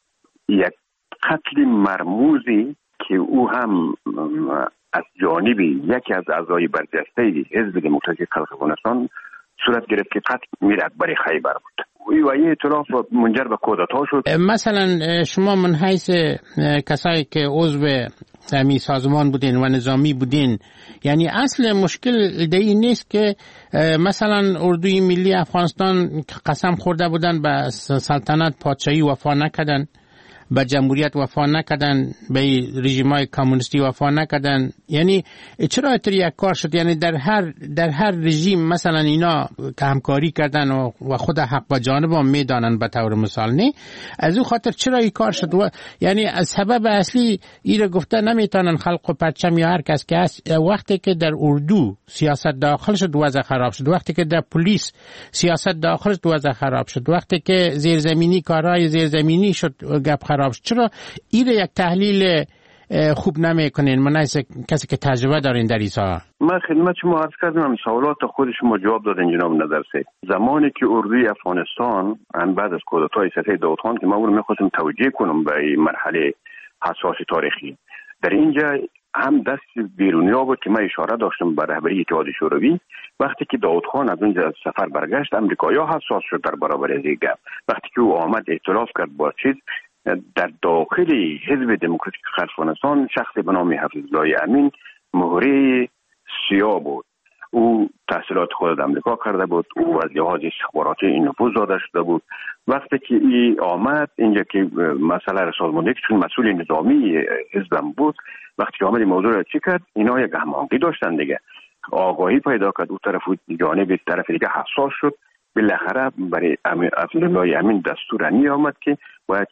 یک قتل مرموزی که او هم از جانب یکی از اعضای برجسته حزب دموکراتیک خلق افغانستان صورت گرفت که قتل میر اکبر خیبر بود و این ائتلاف منجر به کودتا شد. مثلا شما من حیث کسایی که عضو همی سازمان بودین و نظامی بودین، یعنی اصل مشکل دی نیست که مثلا اردوی ملی افغانستان قسم خورده بودن به سلطنت پادشاهی وفا نکردن، به جمهوریت وفا نکردن، به رژیم‌های کمونیستی وفا نکردن، یعنی چرا اینطور یک کار شد؟ یعنی در هر رژیم مثلا اینا که همکاری کردن و خود حق با جانب هم میدانن به طور مثال، نه از او خاطر چرا این کار شد؟ یعنی از سبب اصلی ایره گفته نمیتونن خلق و پرچم یا هر کس که هست. وقتی که در اردو سیاست داخل شد وضع خراب شد، وقتی که در پلیس سیاست داخل شد وضع خراب شد، وقتی که زیرزمینی کارهای زیرزمینی شد گپ خراب شد. چرا این یک تحلیل خوب نمیکنین؟ من کسی که تجربه دارین در ایسا. من خدمت شما عرض کردم، سوالات خود شما جواب دادین جناب نظرسید. زمانی که اردوی افغانستان بعد از کودتای سفید داود خان که من اون میخواستم توجیه کنم به مرحله حساس تاریخی، در اینجا هم دست بیرونیا بود که من اشاره داشتم به رهبری اتحاد شوروی. وقتی که داود خان از اونجا از سفر برگشت، امریکایی‌ها حساس شد در برابر از این گپ. وقتی که او آمد ائتلاف کرد با چیز در داخل حزب دموکراتیک خلق افغانستان، شخص به نام حفیظالله امین مهره سیاه بود. او تحصیلات خود در امریکا کرده بود، او از لحاظ استخباراتی این نفوذ داده شده بود. وقتی که این آمد اینجا که مسئله را سازماندهی چون مسئول نظامی حزبم بود، وقتی که آمد این موضوع را چی کرد، اینا یک هماهنگی داشتن دیگه، آگاهی پیدا کرد، او طرف جانب طرف دیگه حساس شد. بالاخره برای حفیظالله امین دستور می آمد که باید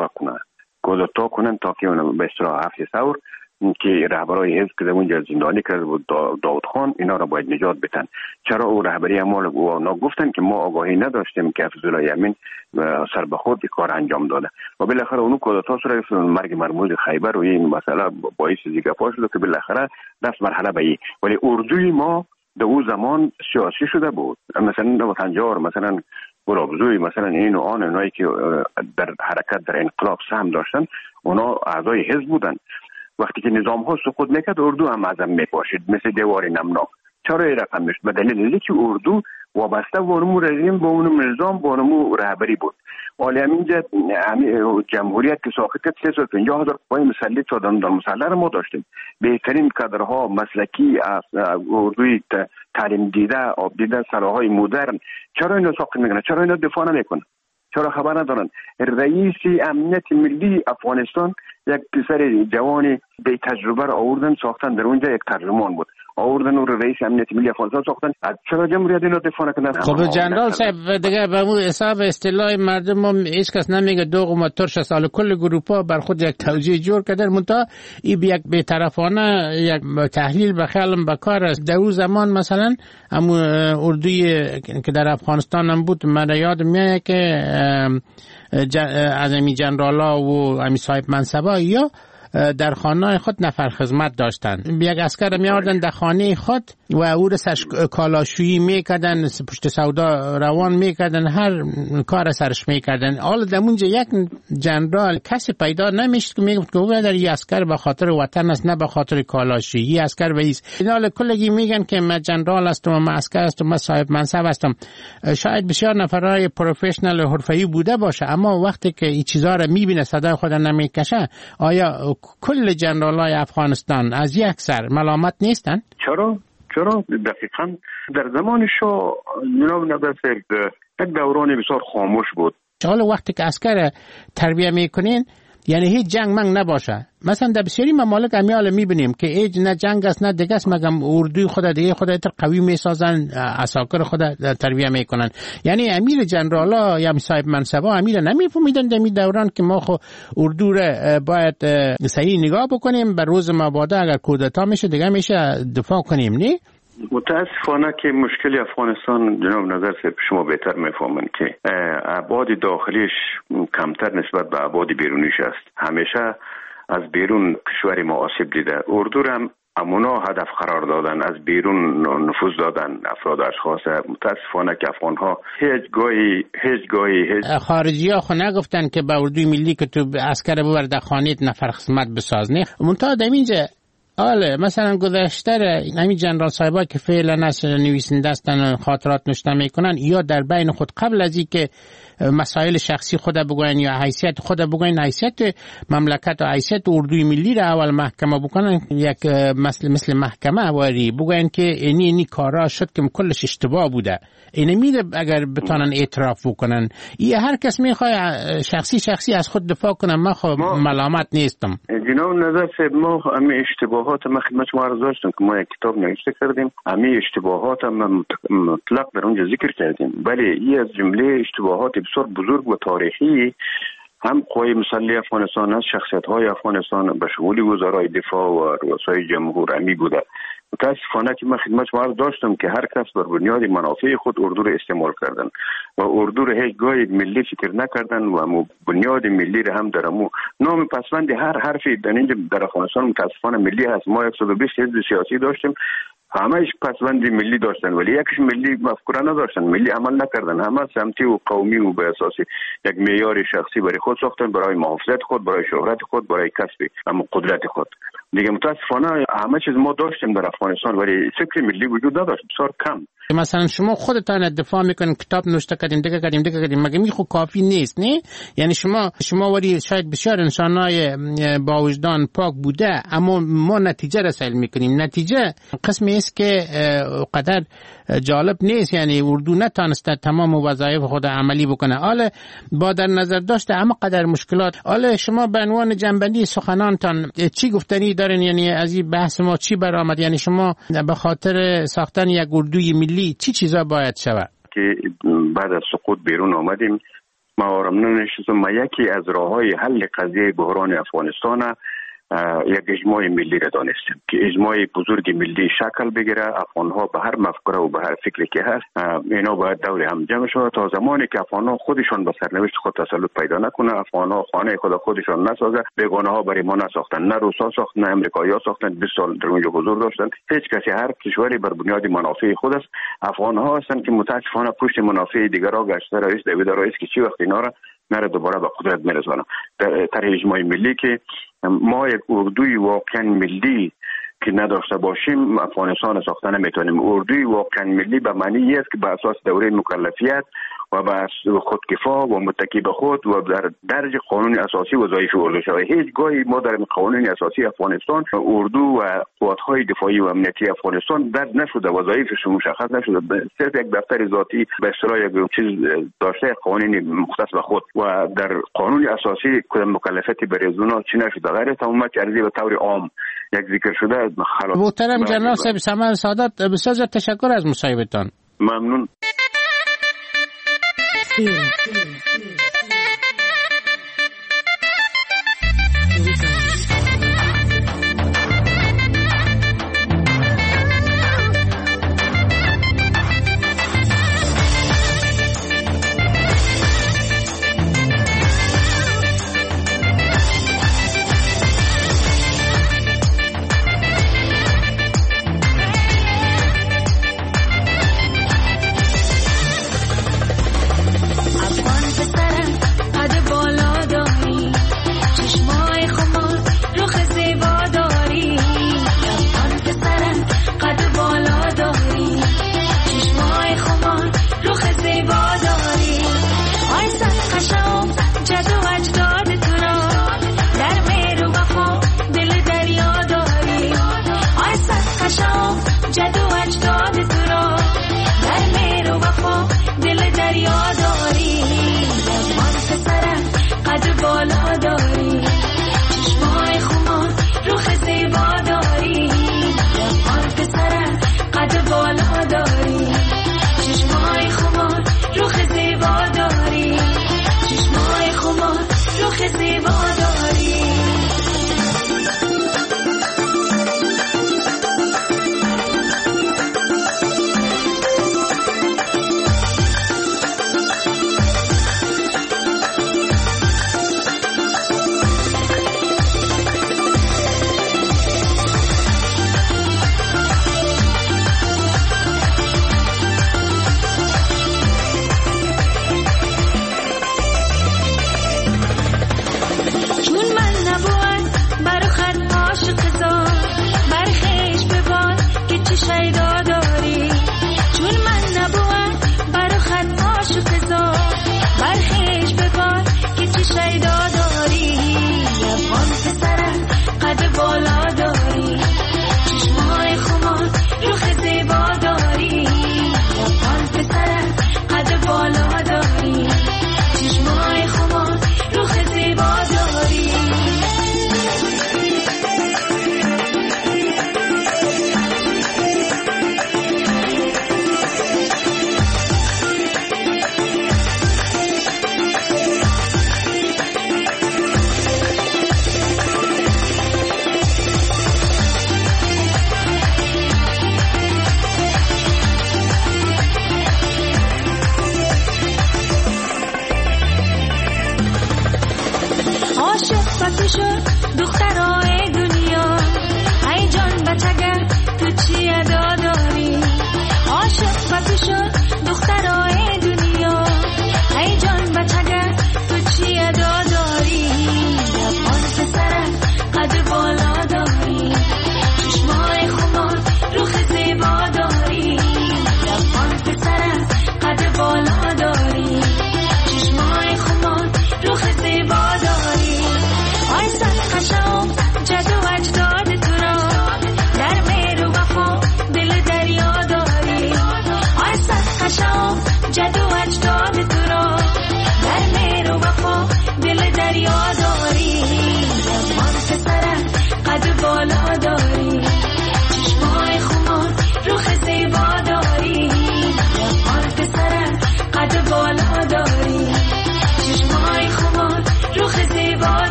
کودتا کنن تا که به اصطلاح هفت ثور که رهبرای حزب که اونجا زندانی کرده بود داود خان، اینا را باید نجات بدن. چرا او رهبری اعمال اونا گفتن که ما آگاهی نداشتیم که حفیظالله امین سر به خود کار انجام داده و بالاخره اونو کودتا صورت مرگ مرموز خیبر و این مسئله باعث دیگه پاش شد که بالاخره رفت مرحله به این. ولی اردوی ما در اون زمان سیاسی شده بود، مثلا وطنجار، مثلا گلابزوی، مثلا این و آن، اونایی که در حرکت در انقلاب سهم داشتن اونا اعضای حزب بودن. وقتی که نظام ها سقوط میکرد اردو هم ازم میپاشید مثل دیوار نمناک. چرا این رقم میشد؟ به دلیل که اردو وابسته به اونمو رژیم، به اونمو نظام، به اونمو رهبری بود. ولی همینجا جمهوریت که ساخت کرد 350,000 قوای مسلح دادن در مسلح ما داشتیم. بهترین کادرها مسلکی از اردوی تعلیم دیده، آب دیده، سلاحهای مدرن. چرا اینا ساخت میکنن؟ چرا اینا دفاع نمیکنن؟ چرا خبر ندارن؟ رئیس امنیت ملی افغانستان یک پسر جوان بی تجربه را آوردن ساختن، در اونجا یک ترجمان بود، آوردن اون رئیس امنیت ملی افغانستان ساختن. چرا جمهوریت اینا دفاع نکنن؟ خب جنرال صاحب دیگه به اون حساب اصطلاح مردم هم هیچ کس نمیگه دوغ و ترش سال کل گروپا بر خود یک توجیه جور کردن، منتها این یک بی‌طرفانه یک تحلیل به خیالم بکار است. در اون زمان مثلا همون اردوی که در افغانستان هم بود، من یاد میاد که از امی جنرالا و امی صاحب منصبا یا در خانه خود نفر خدمت داشتن. یک عسکر می آوردن در خانه خود و او را سرش کالاشویی میکردن، پشت سودا روان میکردن، هر کار سرش میکردن. حالا در اونجا یک جنرال کسی پیدا نمیشد که میگفت که او در این عسکر به خاطر وطن است، نه به خاطر کالاشویی. این عسکر ویس اینا کلگی میگن که من جنرال هستم و من عسکر هستم، من صاحب منصب هستم. شاید بسیار نفرای پروفشنال حرفه‌ای بوده باشه، اما وقتی که این چیزا رو میبینه صدای خود نمیکشه، آیا کل جنرالای افغانستان از یک سر ملامت نیستن؟ چرا دقیقاً در زمان شاه جناب نظرسید یک دوران بسیار خاموش بود. حالا وقتی که عسکر تربیه میکنین، یعنی هیچ جنگ منگ نباشه. مثلا در بسیاری ممالک امیال میبینیم که هیچ نه جنگ است نه دیگه است، مگم اردوی خود دیگه خود تر قوی میسازن، عساکر خود تربیه میکنن. یعنی امیر جنرالا یا صاحب منصبا امیر نمیفهمیدن در می دوران که ما خو اردو را باید صحیح نگاه بکنیم، بر روز مبادا اگر کودتا میشه دیگه میشه دفاع کنیم. نه متاسفانه که مشکل افغانستان جناب نظر شما بهتر میفهمن که ابعاد داخلیش کمتر نسبت به ابعاد بیرونیش است. همیشه از بیرون کشور ما آسیب دیده. اردو هم امونا هدف قرار دادن، از بیرون نفوذ دادن افراد اشخاص. متاسفانه که افغانها هیچ گاهی خارجی ها خو نگفتن که به اردوی ملی که تو عسکر ببر در خانیت نفر خدمت بساز. نه منتها در اینجا آله مثلا گذشته همین جنرال صاحبا که فعلا از نویسنده هستن خاطرات نوشته میکنن، یا در بین خود قبل از اینکه مسائل شخصی خود بگوین یا حیثیت خود بگوین، حیثیت مملکت و حیثیت اردوی ملی را اول محکمه بکنن، یک مثل محکمه واری بگوین که اینی کارا شد که کلش اشتباه بوده. اینه میده اگر بتونن اعتراف بکنن. یه هر کس میخواد شخصی از خود دفاع کنه. من خب ملامت نیستم. جناب نظر صاحب، ما همه اشتباهات ما خدمت شما عرض داشتم که ما یک کتاب نوشته کردیم، همه اشتباهات ما مطلق در اونجا ذکر کردیم. ولی این از جمله اشتباهات بسیار بزرگ و تاریخی هم قوای مسلح افغانستان از شخصیت‌های افغانستان به شمول وزرای دفاع و رؤسای جمهور امی بوده. متاسفانه که من خدمت شما داشتم که هر کس بر بنیاد منافع خود اردو رو استعمال کردن و اردو رو هیچ گاهی ملی فکر نکردن و بنیاد ملی رو هم درمو نام پسوند هر حرفی در افغانستان متاسفانه ملی هست. ما 120 حزب سیاسی داشتیم، همه‌اش پسوند ملی داشتن ولی یکیش ملی مفکوره نداشتن، ملی عمل نکردن. همه سمتی و قومی و به اساس یک معیار شخصی برای خود ساختن، برای محافظت خود، برای شهرت خود، برای کسب قدرت خود. دیگه متاسفانه همه چیز ما داشتیم در افغانستان ولی فکر ملی وجود نداشت، بسیار کم. مثلا شما خودتان دفاع میکنین، کتاب نوشته کردین، دیگه کردیم، مگه می خو کافی نیست؟ نه یعنی شما ولی شاید بسیار انسانای با وجدان پاک بوده، اما ما نتیجه رسول میکنیم. نتیجه قسمی است که قدر جالب نیست. یعنی اردو نتونسته تمام وظایف خود عملی بکنه. حالا با در نظر داشته اما قدر مشکلات، حالا شما به عنوان جنبندی سخنانتان چی گفتنی دارین؟ یعنی از این بحث ما چی برآمد؟ یعنی شما به خاطر ساختن یک اردوی ملی چی چیزا باید شود؟ که بعد از سقوط بیرون آمدیم، ما آرام نشستم. یکی از راههای حل قضیه بحران افغانستان یک اجماع ملی را دانستیم که اجماع بزرگ ملی شکل بگیره. افغانها به هر مفکوره و به هر فکری که هست اینا باید دور هم جمع شود تا زمانی که افغانها خودشان به سرنوشت خود تسلط پیدا نکنه، افغانها خانه خودشان نسازه. بیگانه ها برای ما نساختن، نه روسا ساختن، نه امریکایی‌ها ساختن، 20 سال در اونجا حضور داشتن. هیچ کسی، هر کشوری بر بنیاد منافع خود است. افغانها هستند که متاسفانه پشت منافع دیگرها گشته. رئیس دوید رئیس که چی وقت اینا را نره دوباره به قدرت میرسونه. در اجماع ملی که ما یک اردوی واقعا ملی که نداشته باشیم افغانستان ساخته نمیتونیم. اردوی واقعا ملی به معنی است که به اساس دوره مکلفیت و به خودکفا و متکی به خود و در درج قانون اساسی وظایف اردو شود. هیچ گاهی ما در قانون اساسی افغانستان اردو و قوات‌های دفاعی و امنیتی افغانستان درج نشده، وظایفش مشخص نشده. صرف یک دفتر ذاتی به اصطلاح یک چیز داشته، قوانین مختص به خود و در قانون اساسی کدام مکلفیتی برای زونا چی نشده. غیر تماما ارزی به طور عام یک ذکر شده. محترم جنرال صاحب سمر سعادت، بسیار تشکر از مصاحبتان. ممنون. دریا داری، قد بالا داری.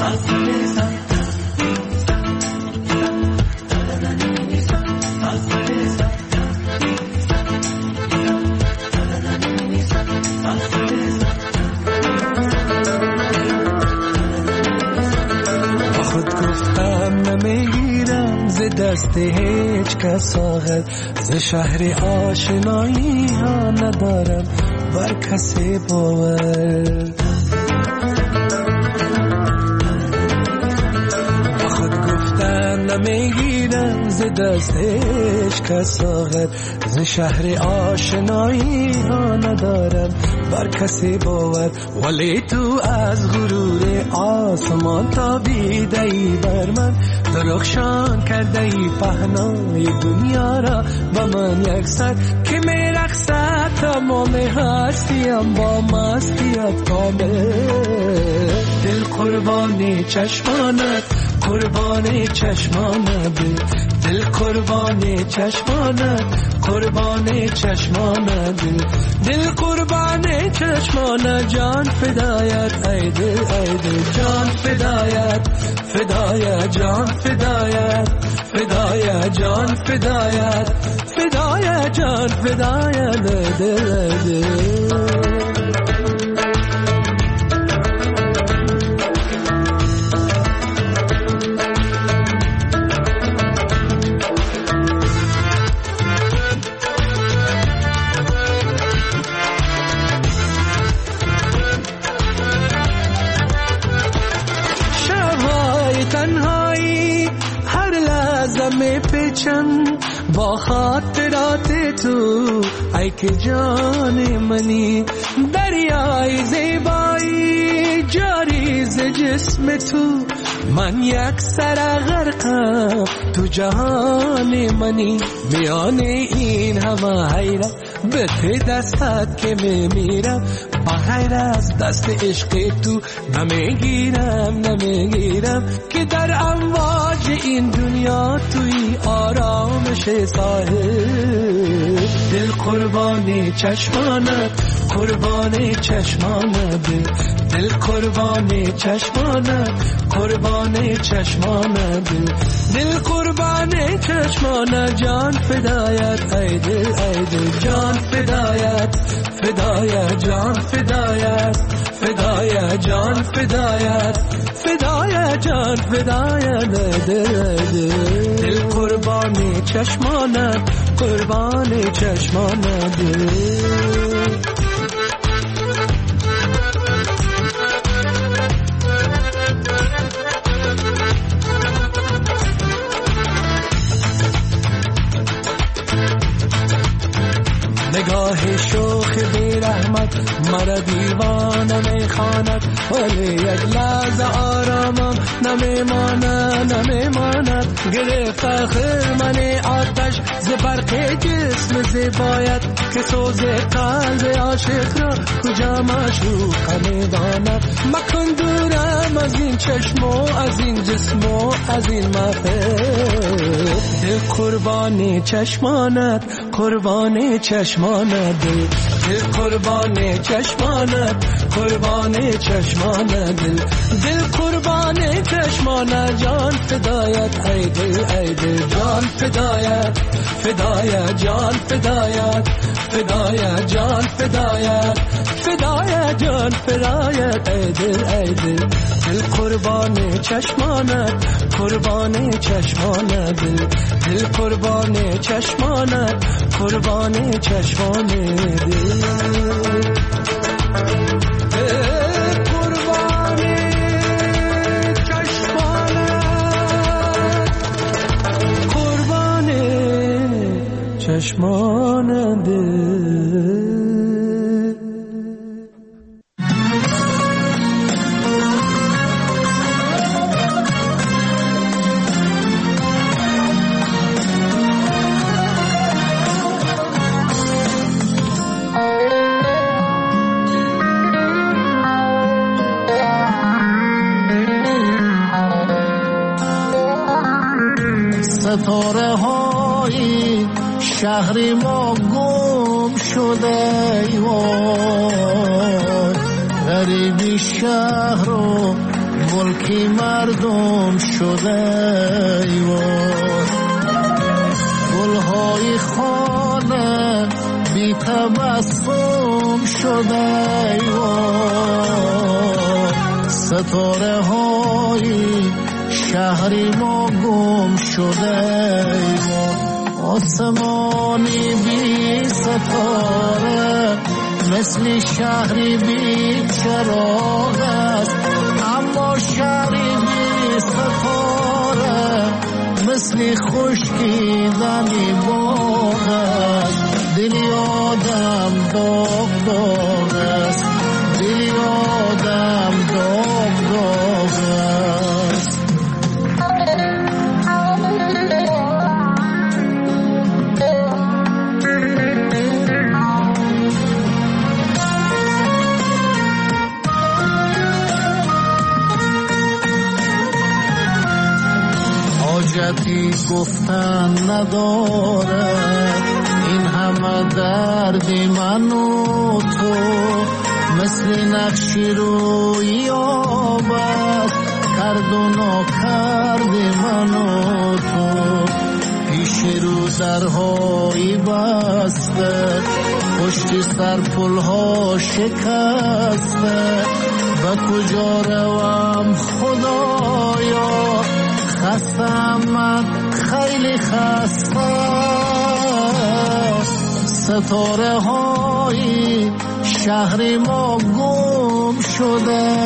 دست هیچ کس آخر ز شهر آشنایی ها ندارم بر کسی باور با خود گفتن نمیگیرم ز دست هیچ کس آخر ز شهر آشنایی ها ندارم بر کسی باور ولی تو از غرور آسمان تابیده ای بر من درخشان کرده ای پهنای دنیا را با من یک سر که می رقصد تمام هستیم با مستیت کامل دل قربانی چشمانت قربانی چشمانت دل قربانی چشمانت قربانی چشمانت دل قربانی چشمانت جان فدایت ای دل جان فدایت فدایت جان فدایت فدایت جان فدایت فدایت جان فدایت دل با خاطرات تو ای که جان منی دریای زیبایی جاری ز جسم تو من یک سر غرقم تو جهان منی میان این همه حیرت به ته دستت که میمیرم با غیر از دست عشق تو نمیگیرم که در امواج این دنیا توی آرامش ساحل دل قربانی چشمانت قربانی چشمانت دل قربانی چشمانت قربانی چشمانت دل قربانی چشمانت جان فدایت ای دل جان فدایت فدایت جان فدایت فدایت جان فدایت فدایت جان فدایت دل قربانی چشمانت قربانی چشمانت نگاه شوخ بی رحمت مرا دیوانه میخواند ولی یک لحظه آرامم نمیماند گرفت خرمن آتش ز برق جسم زیبایت که سوز قلب عاشق را کجا معشوق میداند مکن دورم از این چشم و از این جسم و از این محفل دل قربانی چشمانت قربانی چشمانت دل قربانی چشمانت قربانی چشمانت دل قربانی چشمانت جان فدایت ای دل جان فدایت فدایت جان فدایت فدایت جان فدایت فدایت جان فدایت ای دل دل قربانی چشمانت قربانی چشمانت دل قربانی چشمانت قربانی چشمانت چشمانت ستاره های شهر ما گم شده وای غریبی شهر و ملکی مردم شده ایوان. گلهای خانه بی تبسم شده ایوان. ستاره های شهری ما گم شده ایوان. آسمانی بی ستاره مثل شهری بی چراغ است، اما شهری بی ستاره مثل خشکیدنی باغ است. دلی آدم داغ داغ است، دلی آدم داغ داغ است. حاجتی گفتن ندارد این همه دردی من و تو، مثل نقشی روی آب است کرد و ناکرد من و تو. پیش رو درهایی بسته، پشت سر پلها شکسته، به کجا روم خدایا، خستم من خیلی خسته. ستاره های شهر ما گم شده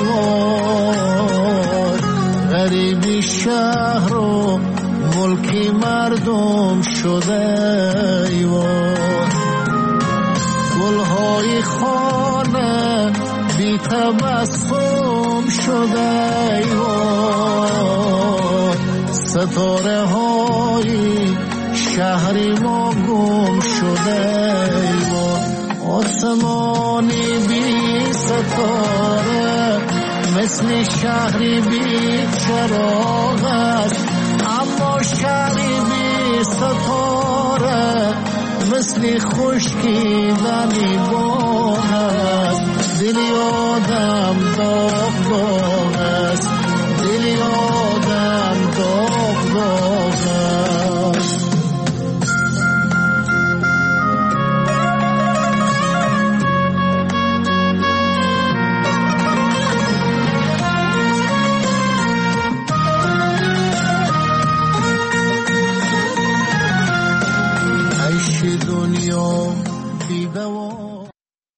ایوان. غریبی شهر و ملکی مردم شده ایوان. گلهای خانه بی تبسم شده ایوان. ستاره های شهری ما گم شده ایوان. آسمانی بی ستاره مثل شهری بی چراغ است، اما شهری بی ستاره مثل خشکیدنی